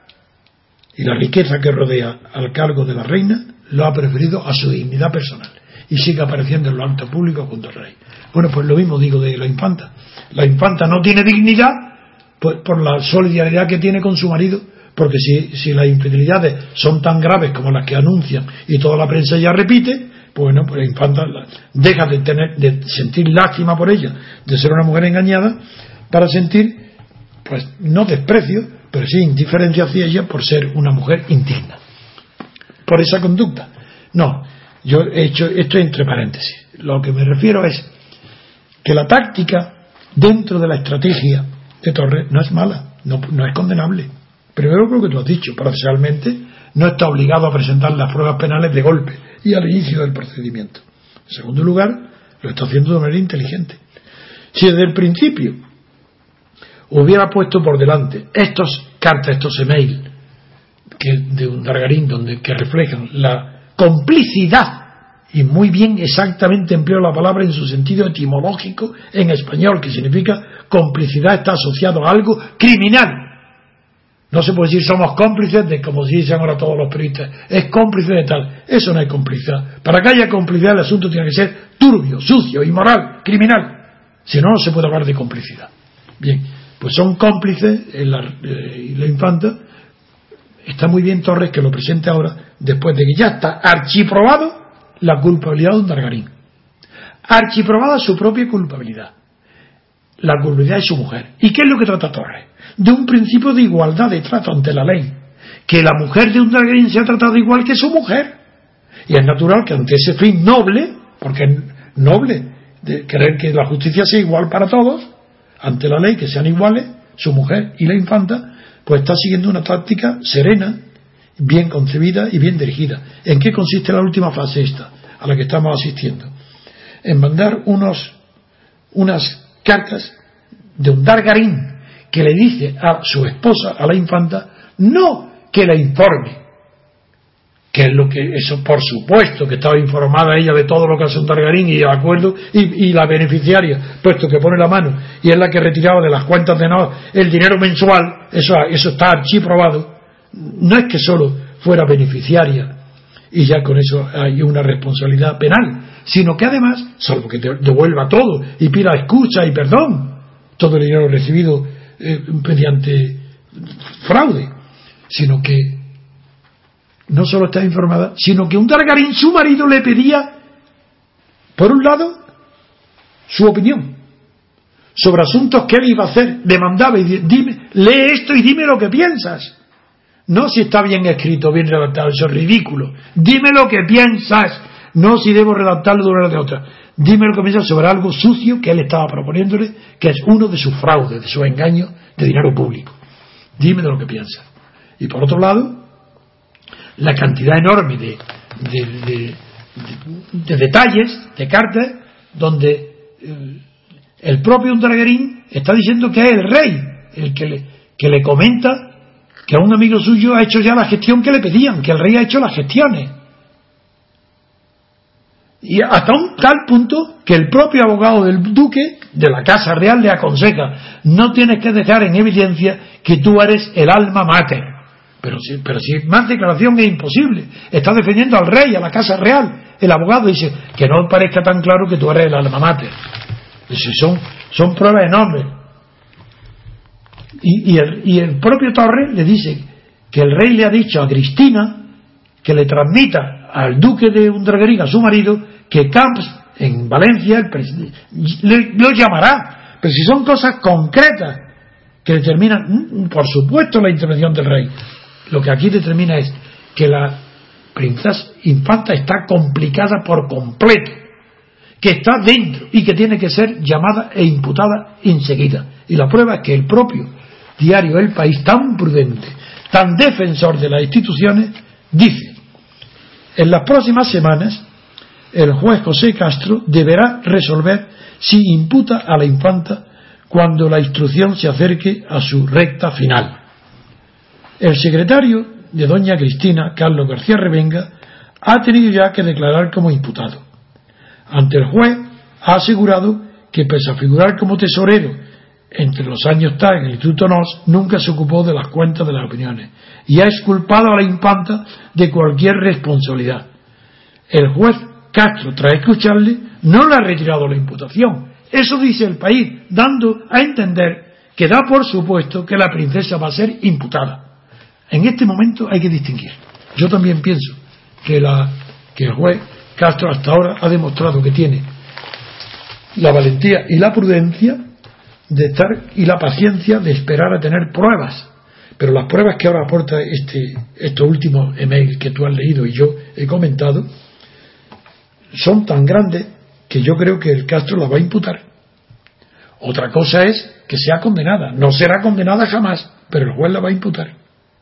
y la riqueza que rodea al cargo de la reina, lo ha preferido a su dignidad personal, y sigue apareciendo en lo alto público junto al rey. Bueno, pues lo mismo digo de la infanta. La infanta no tiene dignidad pues, por la solidaridad que tiene con su marido, porque si las infidelidades son tan graves como las que anuncian y toda la prensa ya repite, bueno, pues la infanta deja de sentir lástima por ella, de ser una mujer engañada, para sentir, pues no desprecio, pero sí indiferencia hacia ella por ser una mujer indigna, por esa conducta. No, yo he hecho esto entre paréntesis. Lo que me refiero es que la táctica dentro de la estrategia de Torres no es mala, no es condenable. Primero, lo que tú has dicho, procesalmente no está obligado a presentar las pruebas penales de golpe y al inicio del procedimiento. En segundo lugar, lo está haciendo de manera inteligente. Si desde el principio hubiera puesto por delante estos emails de Undargarín que reflejan la complicidad, y muy bien, exactamente empleo la palabra en su sentido etimológico en español, que significa complicidad, está asociado a algo criminal. No se puede decir somos cómplices de, como dicen ahora todos los periodistas, es cómplice de tal. Eso no es complicidad. Para que haya complicidad el asunto tiene que ser turbio, sucio, inmoral, criminal. Si no, no se puede hablar de complicidad. Bien, pues son cómplices la infanta. Está muy bien Torres que lo presente ahora, después de que ya está archiprobado la culpabilidad de Undargarín. Archiprobada su propia culpabilidad. La culpabilidad de su mujer. ¿Y qué es lo que trata Torres? De un principio de igualdad de trato ante la ley, que la mujer de Undargarín se ha tratado igual que su mujer, y es natural que ante ese fin noble, porque es noble de querer que la justicia sea igual para todos, ante la ley, que sean iguales, su mujer y la infanta, pues está siguiendo una táctica serena, bien concebida y bien dirigida. ¿En qué consiste la última fase esta, a la que estamos asistiendo? En mandar unas cartas de Undargarín, que le dice a su esposa, a la infanta, no que la informe, que es lo que, eso por supuesto que estaba informada ella de todo lo que hace Undargarín y de acuerdo, y la beneficiaria, puesto que pone la mano y es la que retiraba de las cuentas de el dinero mensual, eso está archiprobado. No es que solo fuera beneficiaria y ya con eso hay una responsabilidad penal, sino que además, salvo que devuelva todo y pida escucha y perdón, todo el dinero recibido mediante fraude, sino que no solo está informada, sino que Undargarín, su marido, le pedía, por un lado, su opinión sobre asuntos que él iba a hacer, demandaba y dime, lee esto y dime lo que piensas. No si está bien escrito, bien redactado, eso es ridículo. Dime lo que piensas, no si debo redactarlo de una o de otra. Dime lo que piensas sobre algo sucio que él estaba proponiéndole, que es uno de sus fraudes, de sus engaños de dinero público. Dime de lo que piensas. Y por otro lado, la cantidad enorme de detalles, de cartas, donde el propio Undargarín está diciendo que es el rey el que le comenta que a un amigo suyo ha hecho ya la gestión que le pedían, que el rey ha hecho las gestiones. Y hasta un tal punto que el propio abogado del duque, de la Casa Real, le aconseja, no tienes que dejar en evidencia que tú eres el alma mater. Pero si más declaración es imposible. Está defendiendo al rey, a la Casa Real. El abogado dice, que no parezca tan claro que tú eres el alma mater. Son pruebas enormes. Y el propio Torres le dice que el rey le ha dicho a Cristina que le transmita al duque de Undargarín, a su marido, que Camps en Valencia lo llamará. Pero si son cosas concretas que determinan, por supuesto, la intervención del rey, lo que aquí determina es que la princesa infanta está complicada por completo, que está dentro y que tiene que ser llamada e imputada enseguida. Y la prueba es que el propio diario El País, tan prudente, tan defensor de las instituciones, dice: en las próximas semanas el juez José Castro deberá resolver si imputa a la infanta cuando la instrucción se acerque a su recta final. El secretario de doña Cristina, Carlos García Revenga, ha tenido ya que declarar como imputado. Ante el juez ha asegurado que, pese a figurar como tesorero entre los años tal en el Instituto Nos, nunca se ocupó de las cuentas de las opiniones y ha exculpado a la infanta de cualquier responsabilidad. El juez Castro, tras escucharle, no le ha retirado la imputación. Eso dice El País, dando a entender que da por supuesto que la princesa va a ser imputada. En este momento hay que distinguir. Yo también pienso que el juez Castro hasta ahora ha demostrado que tiene la valentía y la prudencia de estar y la paciencia de esperar a tener pruebas. Pero las pruebas que ahora aporta estos últimos emails que tú has leído y yo he comentado son tan grandes que yo creo que el Castro la va a imputar. Otra cosa es que sea condenada. No será condenada jamás, pero el juez la va a imputar.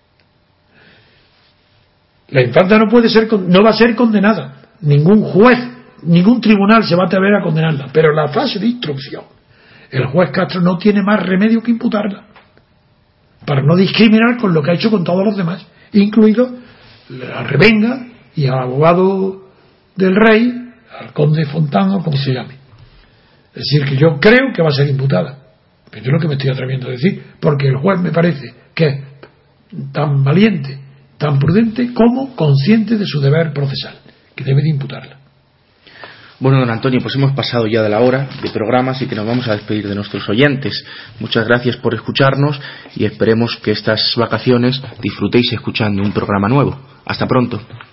La infanta no va a ser condenada. Ningún juez, ningún tribunal se va a atrever a condenarla. Pero en la fase de instrucción, el juez Castro no tiene más remedio que imputarla, para no discriminar con lo que ha hecho con todos los demás, incluido a Revenga y al abogado del rey, al conde Fontán, como se llame. Es decir, que yo creo que va a ser imputada. Pero yo es lo que me estoy atreviendo a decir, porque el juez me parece que es tan valiente, tan prudente como consciente de su deber procesal, que debe de imputarla. Bueno, don Antonio, pues hemos pasado ya de la hora de programa, así que nos vamos a despedir de nuestros oyentes. Muchas gracias por escucharnos y esperemos que estas vacaciones disfrutéis escuchando un programa nuevo. Hasta pronto.